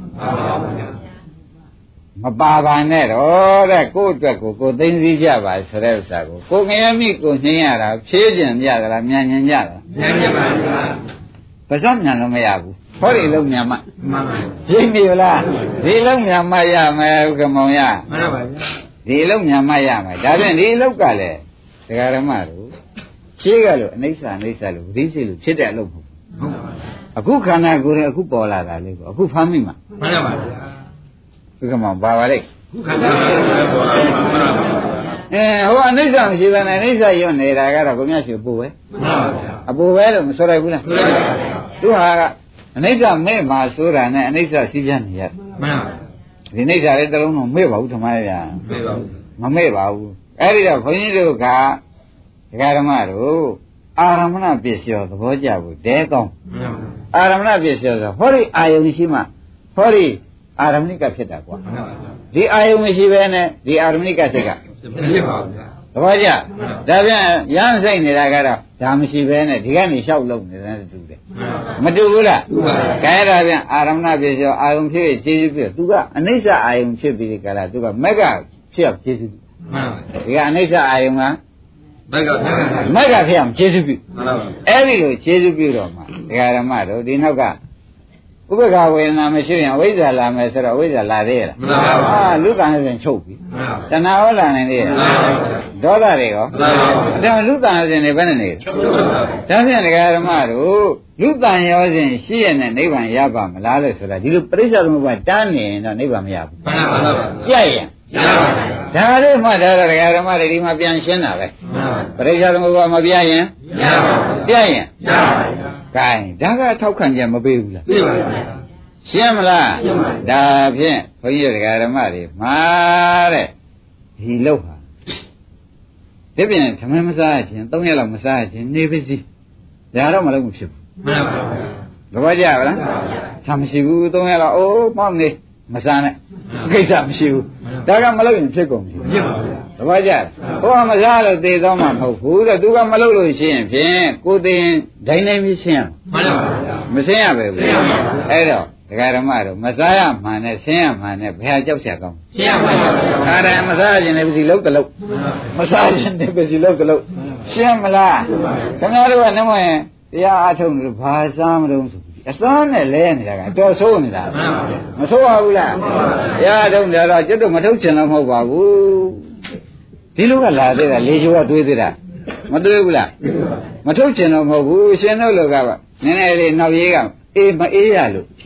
မပါပါနဲ့တော့တဲ့ကိုယ့်အတွက်ကိုသိသိကြပါဆိုတဲ့ဥစ္စာကိုငရဲမိကိုနှင်းရတာဖြေးကျင်ကြသလားမြန်ညင်ကြသလားမြန်ကြပါဘူးပါဇက်မြန်လို့မရဘူးဟောဒီလုံးမြန်မှမှန်ပါဘူးရိပ်ပြီလားဒီလုံးမြန်မှရမယ်ဥက္ကမောင်ရမှန်ပါဗျာဒီလုံးမြန်မှရမယ်ဒါဖြင့်ဒီလောက်ကလည်းဒကာဓမ္မတို့ရှင်းကလို့အနိစ္စလို့ဝိသိလို့ဖြစ်တဲ့အလုပ်မဟုတ်ဘူးအခုခန္ဓာကိုယ်နဲ့အခုပေါ်လာတာလေးကိုအခုဖမ်းမိမှာမှန်ပါဗျာဥက္ကမောင်ပါပါလေခုခန္ဓာကိုယ်ပေါ်လာတာမှန်ပါဗျာဟိုအနိစ္စမရှိဘဲနဲ့အနိစ္စရွတ်နေတာကတော့ကိုမြတ်ရှိပူပဲမှန်ပါဗျာအပူပဲလို့မဆိုရဘူးလားမှန်ပါဗျာသူဟာကအနိစ္စမဲ့မှာဆိုတာနဲ့အနိစ္စစီးပြနေရမှန်ပါဒီအနိစ္စလေးတစ်လုံးတော့မဲ့ပါဘူးဓမ္မရမဲ့ပါဘူးမမဲ့ပါဘူးအဲ့ဒီတော့ဘုန်းကြီးတို့ကဒကာဓမ္မတို့အာရမဏပစ္စယောသဘောကျဘူးတဲကောင်းအာရမဏပစ္စယောဆိုဟောဒီအာယုန်ရှိမှဟောဒီအာရမဏိကဖြစ်တာကွာဒီအာယုန်မရှိဘဲနဲ့ဒီအာရမဏိကစိတ်ကဖြစ်ပါဘူးသဘောကျဒါပြန်ရမ်းစိတ်နေတာကတော့ဒါမရှိဘဲနဲ့ဒီကနေလျှောက်လုံးနေတဲ့တူတယ်မတူဘူးလားတူပါဘူးခဲဒါပြန်အာရမဏပစ္စယောအာယုန်ဖြစ်ခြေစုဖြစ်သူကအနိစ္စအာယုန်ဖြစ်ပြီးကြလားသူကမက်ကဖြစ်ခြေစုမှန်ပါဒီကအနိစ္စအာယုန်ကမက်ကဖြစ်အောင်ခြေစုပြုမှန်ပါအဲ့ဒီလိုခြေစုပြုတော့မှဒကာဓမ္မတို့ဒီနောက်ကဥပ္ပခဝေဒနာမရှိရင်အဝိဇ္ဇာလာမယ်ဆိုတော့အဝိဇ္ဇာလာသေးရဲ့လားမလာပါဘူးလူကံစဉ်ချုပ်ပြီတဏှာဟောလာနိုင်သေးရဲ့ဒေါသတွေရောဒါလူကံစဉ်တွေဘယ်နဲ့နေချုပ်ပါဘူးဒါဖြင့်ဒကာဓမ္မတို့လူကံရောစဉ်ရှိရတဲ့နိဗ္ဗာန်ရပါမလားလို့ဆိုတာဒီလိုပရိစ္ဆေသမုပ္ပါတားနေရင်တော့နိဗ္ဗာန်မရဘူးမှန်ပါပါပြည့်ရင်ရပါဘူးဒါလေးမှဒါတော့ဒကာဓမ္မတွေဒီမှာပြန်ရှင်းတာပဲပရိစ္ဆေသမုပ္ပါမပြရင်ရပါဘူးပြည့်ရင်ရပါဘူးကဲဒါကထောက်ခံကြမပေးဘူးလားပေးပါပါရှင်းမလားရှင်းပါပြီဒါဖြင့်ဘုန်းကြီးတို့ဓမ္မတွေမှာတဲ့ဒီလောက်ဟာဒီပြင်ဓမ္မမစားခြင်း3ရက်လောက်မစားခြင်းနေပါစီဒါတော့မလုပ်မဖြစ်ဘူးမှန်ပါပါသဘောကျပါလားသာမရှိဘူး3ရက်လောက်အိုးမောင်းနေမစားနဲ့ကိစ္စမရှိဘူးဒါကမလုပ်ရင်ဖြစ်ကုန်ပြီဖြစ်ပါဘူးသဘောကျဟိုကမစားလို့သေတော့မှမဟုတ်ဘူးတဲ့သူကမလုပ်လို့ရှိရင်ဖြင့်ကိုယ်တင်ဒိုင်းတိုင်းပြီးရှင်းမှန်ပါပါမရှင်းရပဲဘူးအဲ့တော့ဒကာဓမ္မတို့မစားရမှန်နဲ့ရှင်းရမှန်နဲ့ဘယ်ဟာကြောက်ချက်ကောင်းရှင်းရမှန်ပါဘူးအားတယ်မစားခြင်းနဲ့ပစီလုံးတလုံးမစားခြင်းနဲ့ပစီလုံးတလုံးရှင်းမလားခင်ဗျားတို့ကနှမရင်တရားအားထုတ်လို့ဘာစားမလို့ဆိုအစွမ်းနဲ့လဲနေတာကအတော်ဆိုးနေတာမဆိုးပါဘူးလားတရားထုတ်တယ်တော့ကျွတ်တော့မထုတ်ချင်တော့မဟုတ်ပါဘူးဒီလိုကလာသေးတာလေချိုးကတွေးသေးတာမတွေးဘူးလားမထုတ်ချင်တော့မဟုတ်ဘူးရှင်တို့လောကကနည်းနည်းလေးနောက်ရေးကအေးမအေးရလို့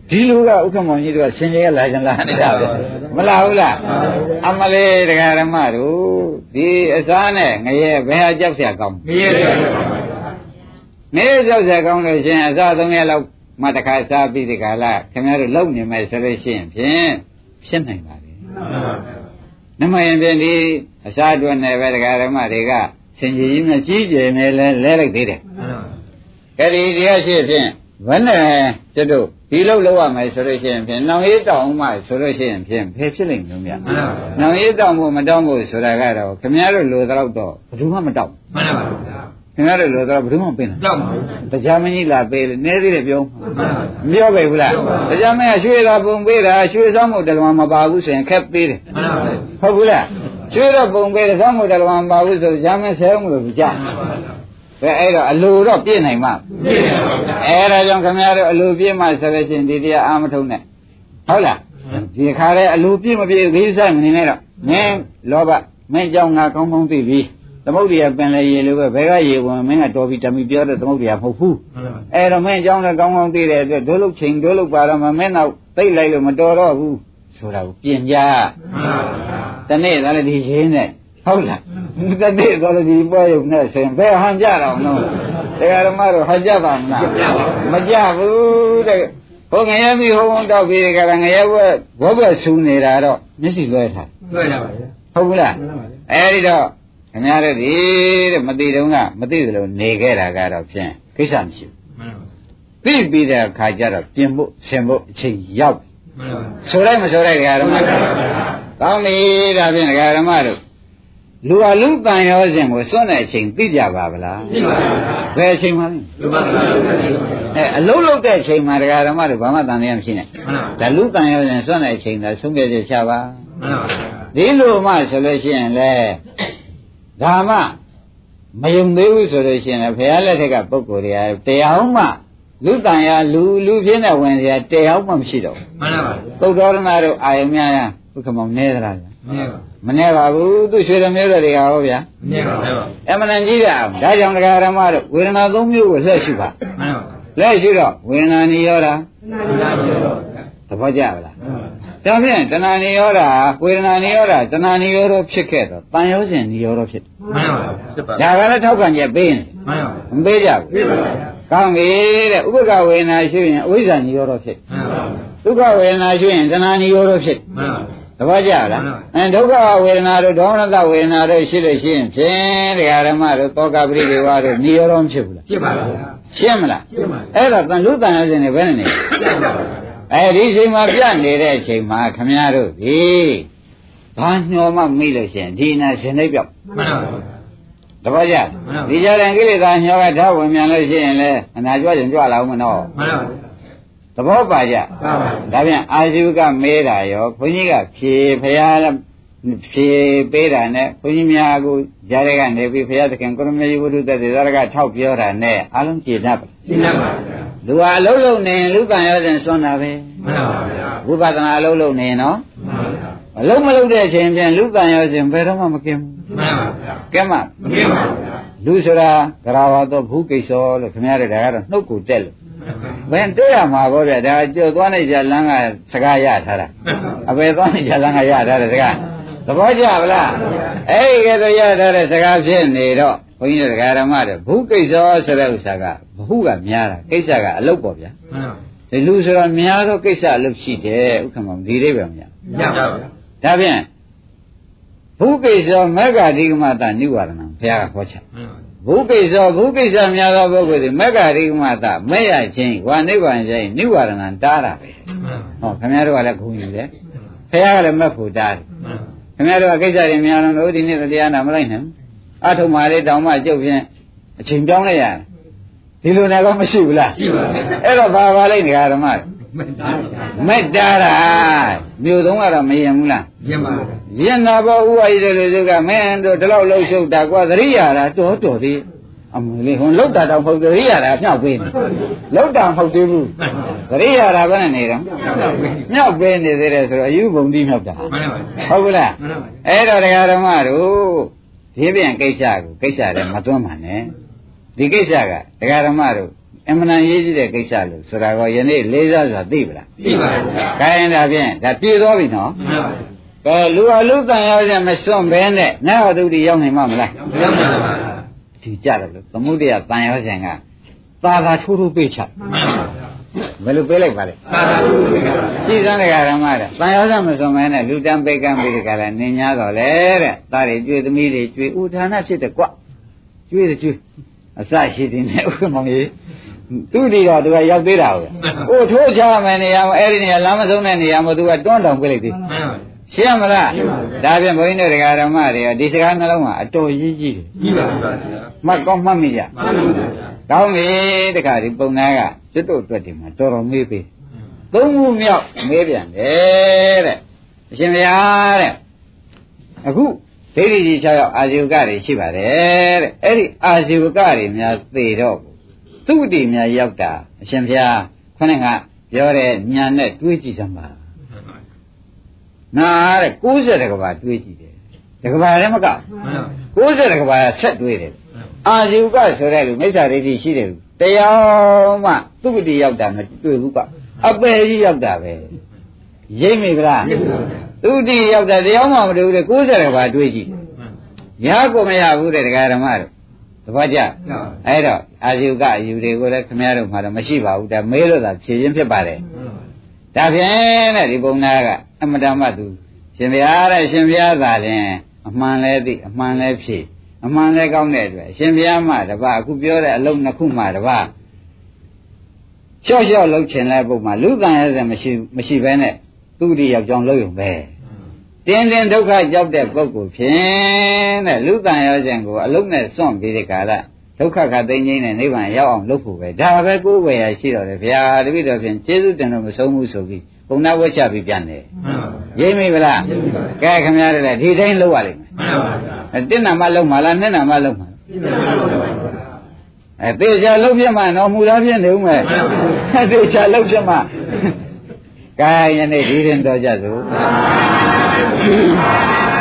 ဒီလူကဥက္ကမောင်ကြီးတို့ကရှင်ကြီးကလာကြလာနေတာပဲမလားဘူးလားအမလေးတရားဓမ္မတို့ဒီအစားနဲ့ငရဲဘယ်ဟာကြောက်เสียကောင်းငရဲကြောက်เสียကောင်းလို့ရှင်အစား3ရက်လောက်မှတခါစားပြီးဒီကလာခင်ဗျားတို့လုံနေမယ်ဆိုလို့ရှိရင်ဖြင့်ဖြစ်နိုင်ပါလေနမယံဖြင့်ဒီအစားအတွက်နဲ့ပဲတရားဓမ္မတွေကရှင်ကြီးနဲ့ကြီးကျယ်နေလဲလဲလိုက်သေးတယ်အဲ့ဒီတရားရှိဖြင့်ဘယ်နဲ့ကျတို့ဒီလောက်လောက်ရမယ်ဆိုလို့ရှိရင်ဖြင့်နောင်ရေးတောင်းမှဆိုလို့ရှိရင်ဖြင့်ဖယ်ဖြစ်လိမ့်မယ်ဗျာနောင်ရေးတောင်းဖို့မတောင်းဖို့ဆိုတာကတော့ခင်ဗျားတို့လိုတော့ဘယ်သူမှမတောင်းမှန်ပါပါဗျာခင်ဗျားတို့လိုတော့ဘယ်သူမှမပေးနိုင်တောင်းပါဘူးတရားမကြီးလာပေးလေနည်းသေးတယ်ပြောမပြောပဲဘူးလားတရားမင်းကရွှေသာပုံပေးတာရွှေဆောင်မှုတလဝမပါဘူးဆိုရင်ခက်ပေးတယ်မှန်ပါပါဟုတ်ဘူးလားရွှေတော့ပုံပေးတယ်ဆောင်မှုတလဝမပါဘူးဆိုတရားမင်းဆဲမှုလို့ကြားဘယ်အဲ့တော့အလိုတော့ပြည့်နိုင်မှာပြည့်ပါဘူးအဲ့ဒါကြောင့်ခင်ဗျားတို့အလိုပြည့်မှဆိုလို့ချင်းဒီတရားအာမထုံနဲ့ဟုတ်လားဒီခါလဲအလိုပြည့်မပြည့်ခီးဆိုင်မနေနဲ့တော့မင်းလောဘမင်းကြောင့်ငါကောင်းကောင်းသိပြီသမုဒ္ဒရာပင်လေရေလိုပဲဘယ်ကရေဝင်မင်းကတော်ပြီတမီပြောတဲ့သမုဒ္ဒရာမဟုတ်ဘူးအဲ့တော့မင်းကြောင့်လည်းကောင်းကောင်းသိတဲ့အတွက်ဒုလုချိန်ဒုလုပါတော့မင်းတော့သိလိုက်လို့မတော်တော့ဘူးဆိုတာကိုပြင်ကြတနေ့ကလည်းဒီရင်းနဲ့ဟုတ်လားတတိတော်လည်းဒီပွဲရုံနဲ့ဆင်ဘယ်ဟန်ကြတော့နော်တရားဓမ္မတို့ဟန်ကြပါမလားမကြဘူးတဲ့ဟိုငရဲမိဟိုးတောက်ပြီးကြတာငရဲဘောဘဆူနေတာတော့မျက်စိလွှဲထားလွှဲရပါရဲ့ဟုတ်ဘူးလားအဲဒီတော့ခင်ဗျားတို့ဒီတဲ့မသိတော့ကမသိသလိုနေခဲ့တာကတော့ဖြင့်ကိစ္စမရှိဘူးပြီးပြီးတဲ့အခါကျတော့ပြင်ဖို့ဆင်ဖို့အချိန်ရောက်ဆိုလိုက်မဆိုလိုက်တရားဓမ္မကောင်းပြီဒါဖြင့်တရားဓမ္မတို့လူအလူတန်ရောစဉ်ကိုစွန့်တဲ့အချိန်သိကြပါဗလားသိပါပါဘယ်အချိန်မှလဲလူပါအလုံးလုံးတဲ့အချိန်မှာတရားဓမ္မတွေဘာမှတန်တရားမရှိနဲ့ဒါလူတန်ရောစဉ်စွန့်တဲ့အချိန်သာဆုံးဖြတ်ချက်ချပါဒီလိုမှဆိုလို့ရှိရင်လေဒါမှမယုံသေးဘူးဆိုလို့ရှိရင်ဘုရားလက်ထက်ကပုဂ္ဂိုလ်တွေကတရားမှလူတန်ရလူပြင်းတဲ့ဝင်စရာတရားမှမရှိတော့ဘူးမှန်ပါပါသုဒ္ဓရဏတို့အာယုံများရဥက္ကမောင်နေသလားမနေပါဘူးသူရွှေရမျိုးတွေကဟောဗျာမနေပါဘူးအမှန်တန်ကြီးတယ်ဒါကြောင့်တရားဓမ္မတို့ဝေဒနာ၃မျိုးကိုလက်ရှိပါမှန်ပါလက်ရှိတော့ဝေဒနာနိရောဓသဘောကျလားဒါဖြင့်တဏှာနိရောဓဝေဒနာနိရောဓတဏှာနိရောဓဖြစ်ခဲ့တော့တန်ရောစဉ်နိရောဓဖြစ်မှန်ပါဖြစ်ပါဒါကလည်းထောက်ခံချက်ပေးနေမှန်ပါမပေးကြဘူးပေးပါကောင်းပြီတဲ့ဥပ္ပကဝေဒနာရှိရင်အဝိဇ္ဇာနိရောဓဖြစ်မှန်ပါဒုက္ခဝေဒနာရှိရင်တဏှာနိရောဓဖြစ်မှန်ပါသဘောကျလားဒုက္ခဝေဒနာတို့ဒေါမနတဝေဒနာတို့ရှိလို့ရှိရင်ဖြင့်တရားဓမ္မတို့သောကပရိဒေဝတို့နိရောဓဖြစ်ဘူးလားဖြစ်ပါဗျာရှင်းမလားရှင်းပါအဲ့တော့တန်လူတန်ရစဉ်တွေဘယ်နဲ့နေအဲဒီအချိန်မှာပြနေတဲ့အချိန်မှာခမည်းတော်ဒီဘာညှော်မှမိလို့ရှိရင်ဒီနာရှင်နေပြောက်မှန်ပါဗျာသဘောကျဒီကြတဲ့ကိလေသာညှော်ကဓာတ်ဝင်မြန်လို့ရှိရင်လေအနာကြွရင်ကြွလာဦးမနော်မှန်ပါဗျာသဘောပါကြဒါပြန်အာဇီဝကမေးတာရောဘုန်းကြီးကဖြေဖရာဖြေပေးတာနဲ့ဘုန်းကြီးများကိုကြားရကနေပြီးဖရာသခင်ကိုရမေယဝုဒ္ဓသက်သေသရကထောက်ပြောတာနဲ့အလုံးကြည်တတ်ပါကြည်တတ်ပါဗျာလူဟာအလုံးလုံးနေလူကံရောစဉ်စွန့်တာပဲမှန်ပါဗျာဝိပဿနာအလုံးလုံးနေနော်မှန်ပါဗျာအလုံးမလုံးတဲ့အချိန်ပြန်လူကံရောစဉ်ဘယ်တော့မှမကင်းဘူးမှန်ပါဗျာကဲမကင်းပါဗျာလူဆိုတာကရာဝသောဘုကိစ္စောလို့ခင်ဗျားတို့ဒါကတော့နှုတ်ကိုတက်လို့ဘယ်တွေ့ရမှာပေါ့ဗျာဒါကြော်သွားနေကြလမ်းကစကားရထားတာအပေသွားနေကြလမ်းကရထားတဲ့စကားသဘောကျပါလားအဲ့ဒီကဲတော့ရထားတဲ့စကားဖြစ်နေတော့ဘုန်းကြီးတို့ဓမ္မတွေဘုကိစ္စဆိုတဲ့ဥစ္စာကဘဟုကများတာကိစ္စကအလုပ်ပေါ့ဗျာဒီလူဆိုတော့များသောကိစ္စအလုပ်ရှိတယ်ဥက္ကမောင်ဒီလေးပဲမရပါဘူးဒါဖြင့်ဘုကိစ္စမေဃဓိကမတနိဝရဏဘုရားကဟောချဘုကိစ္စများသောပုဂ္ဂိုလ်ဒီမေဃရိကမတမဲ့ရချင်းဝါနိဗ္ဗာန်ချင်းနိဝရဏံတားတာပဲဟောခင်ဗျားတို့ကလည်းဂုဏ်ယူတယ်ဖခင်ကလည်းမက်ဖို့တားတယ်ခင်ဗျားတို့ကကိစ္စတွေများလုံးလို့ဒီနေ့တရားနာမလိုက်နဲ့အထုံမာလေးတောင်မှကျုပ်ဖြင့်အချိန်ပြောင်းလိုက်ရတယ်ဒီလိုနဲ့တော့မရှိဘူးလားရှိပါဘူးအဲ့တော့ဘာလိုက်နေကြဓမ္မမက်တားတာမြို့သုံးကတော့မရင်ဘူးလားရင်ပါဘူးရင်နာဘောဥဝါရီတို့လူကမင်းတို့ဒီလောက်လှုပ်ရှုပ်တာကွာသတိရတာတော်သေးအမလေးဟွန်းလောက်တာတော့မဟုတ်သတိရတာမြောက်ပေးနေလောက်တာမဟုတ်သေးဘူးသတိရတာဘယ်နဲ့နေတော့မြောက်ပေးနေသေးတယ်ဆိုတော့အယူဘုံတိမြောက်တာဟုတ်ဘူးလားအဲ့တော့တရားဓမ္မတို့ဒီပြန်ကိစ္စကိုကိစ္စလည်းမသွန်းပါနဲ့ဒီကိစ္စကတရားဓမ္မတို့အမှန်တန်ရေးကြည့်တဲ့ကိစ္စလို့ဆိုတာကယနေ့လေးစားစွာသိပလားသိပါဘူးဗျာ။ခိုင်းတာဖြင့်ဒါပြည့်သွားပြီနော်မှန်ပါဘူးကဲလူအလုတန်ရောက်ရင်မစွန့်ဘဲနဲ့နတ်ဝတုတိရောက်နိုင်မှာမလားမရောက်ပါဘူးဒီကြတယ်လို့သမုဒ္ဒရာတန်ရောက်ခြင်းကသာသာထိုးထိုးပေးချဘယ်လိုပေးလိုက်ပါလဲသာသာထိုးထိုးပေးပါကြည်စမ်းတရားဓမ္မတဲ့တန်ရောက်ခြင်းမစွန့်ဘဲနဲ့လူတန်းပိတ်ကမ်းပြီးတကလည်းနင်း냐တော့လေတဲ့သားတွေကျွေးသမီးတွေကျွေးဥထာဏဖြစ်တယ်ကွကျွေးတယ်ကျွေးအစရှိတယ်နဲ့ဥက္ကမောင်ကြီးသူ့ဒီတော့သူကရောက်သေးတာဟုတ်။ကိုထိုးချမယ်နေရာမှာအဲ့ဒီနေရာလမ်းမဆုံးတဲ့နေရာမှာသူကတွန်းတောင်ပြလိုက်သေး။ရှင်းမလား။ဒါဖြင့်ဘုန်းကြီးတို့ဓမ္မတွေကဒီစကားနှလုံးကအတော်ကြီးကြီးတယ်။ကြီးပါပါဗျာ။မှတ်ကောင်းမှတ်မိကြ။မှန်ပါဗျာ။ကောင်းပြီတခါဒီပုံနာကကျွတ်တို့အတွက်ဒီမှာတော်တော်မေးပေး။သုံးခုမြောက်မေးပြန်တယ်တဲ့အရှင်ဘုရားတဲ့။အခုဒိဋ္ဌိကြီး6ယောက်အာဇီဝကတွေရှိပါတယ်တဲ့။အဲ့ဒီအာဇီဝကတွေများသေတော့သူ့တည်များရောက်တာအရှင်ဘုရားခொနဲ့ကပြောတဲ့ညာနဲ့တွေးကြည့်စမ်းပါနားတဲ့60ကဘာတွေးကြည့်တယ်တကဘာလည်းမက90ကဘာဆက်တွေးတယ်အာဇီဝကဆိုတဲ့လူမိစ္ဆာဒိဋ္ဌိရှိတယ်လူတရားမှသူ့တည်ရောက်တာမတွေ့ဘူးကအပယ်ကြီးရောက်တာပဲရိပ်မိဗလားသူ့တည်ရောက်တာတရားမှမတွေ့ဘူးတဲ့90ကဘာတွေးကြည့်တယ်ရကိုမရဘူးတဲ့တရားဓမ္မတို့သဘောကျအဲ့တော့အာဇီဝကအယူတွေကိုလည်းခင်ဗျားတို့မှတော့မရှိပါဘူးဒါမေးလို့သာဖြေခြင်းဖြစ်ပါတယ်ဒါဖြင့်တဲ့ဒီပုံနာကအမတမသူရှင်ဘုရားတဲ့ရှင်ဘုရားသာလျှင်အမှန်လဲသိအမှန်လဲဖြေအမှန်လဲကောင်းတဲ့အတွက်ရှင်ဘုရားမှတပါအခုပြောတဲ့အလုံးနှစ်ခုမှတပါလျှော့လျှော့လှုပ်ချင်တဲ့ပုံမှာလူတန်ရစမရှိဘဲနဲ့သူ့ဒီရောက်ကြောင်းလှုပ်ရုံပဲတင်းတင်းဒုက္ခကြောက်တဲ့ပုဂ္ဂိုလ်ဖြင့်တဲ့လူတန်ရောခြင်းကိုအလုံးနဲ့စွန့်ပြီးတဲ့ကာလဒုက္ခခသိငိမ့်တဲ့နိဗ္ဗာန်ရောက်အောင်လုပ်ဖို့ပဲဒါပဲကိုယ်ဝယ်ရရှိတော်တယ်ဗျာတပည့်တော်ဖြင့်ကျေးဇူးတင်လို့မဆုံးဘူးဆိုပြီးပုံနာဝတ်ချပြီးပြန်တယ်ရိပ်မိဗလားကဲခင်ဗျားတို့လည်းဒီတိုင်းလုပ်ရလိမ့်မယ်မှန်ပါဗျာတစ်နာမှလုပ်မှာလားနှစ်နာမှလုပ်မှာသေချာလုပ်ပြမှတော့မူသားဖြစ်နေဦးမယ်သေချာလုပ်ပြမှကဲယနေ့ဒီရင်တော်ကြစို့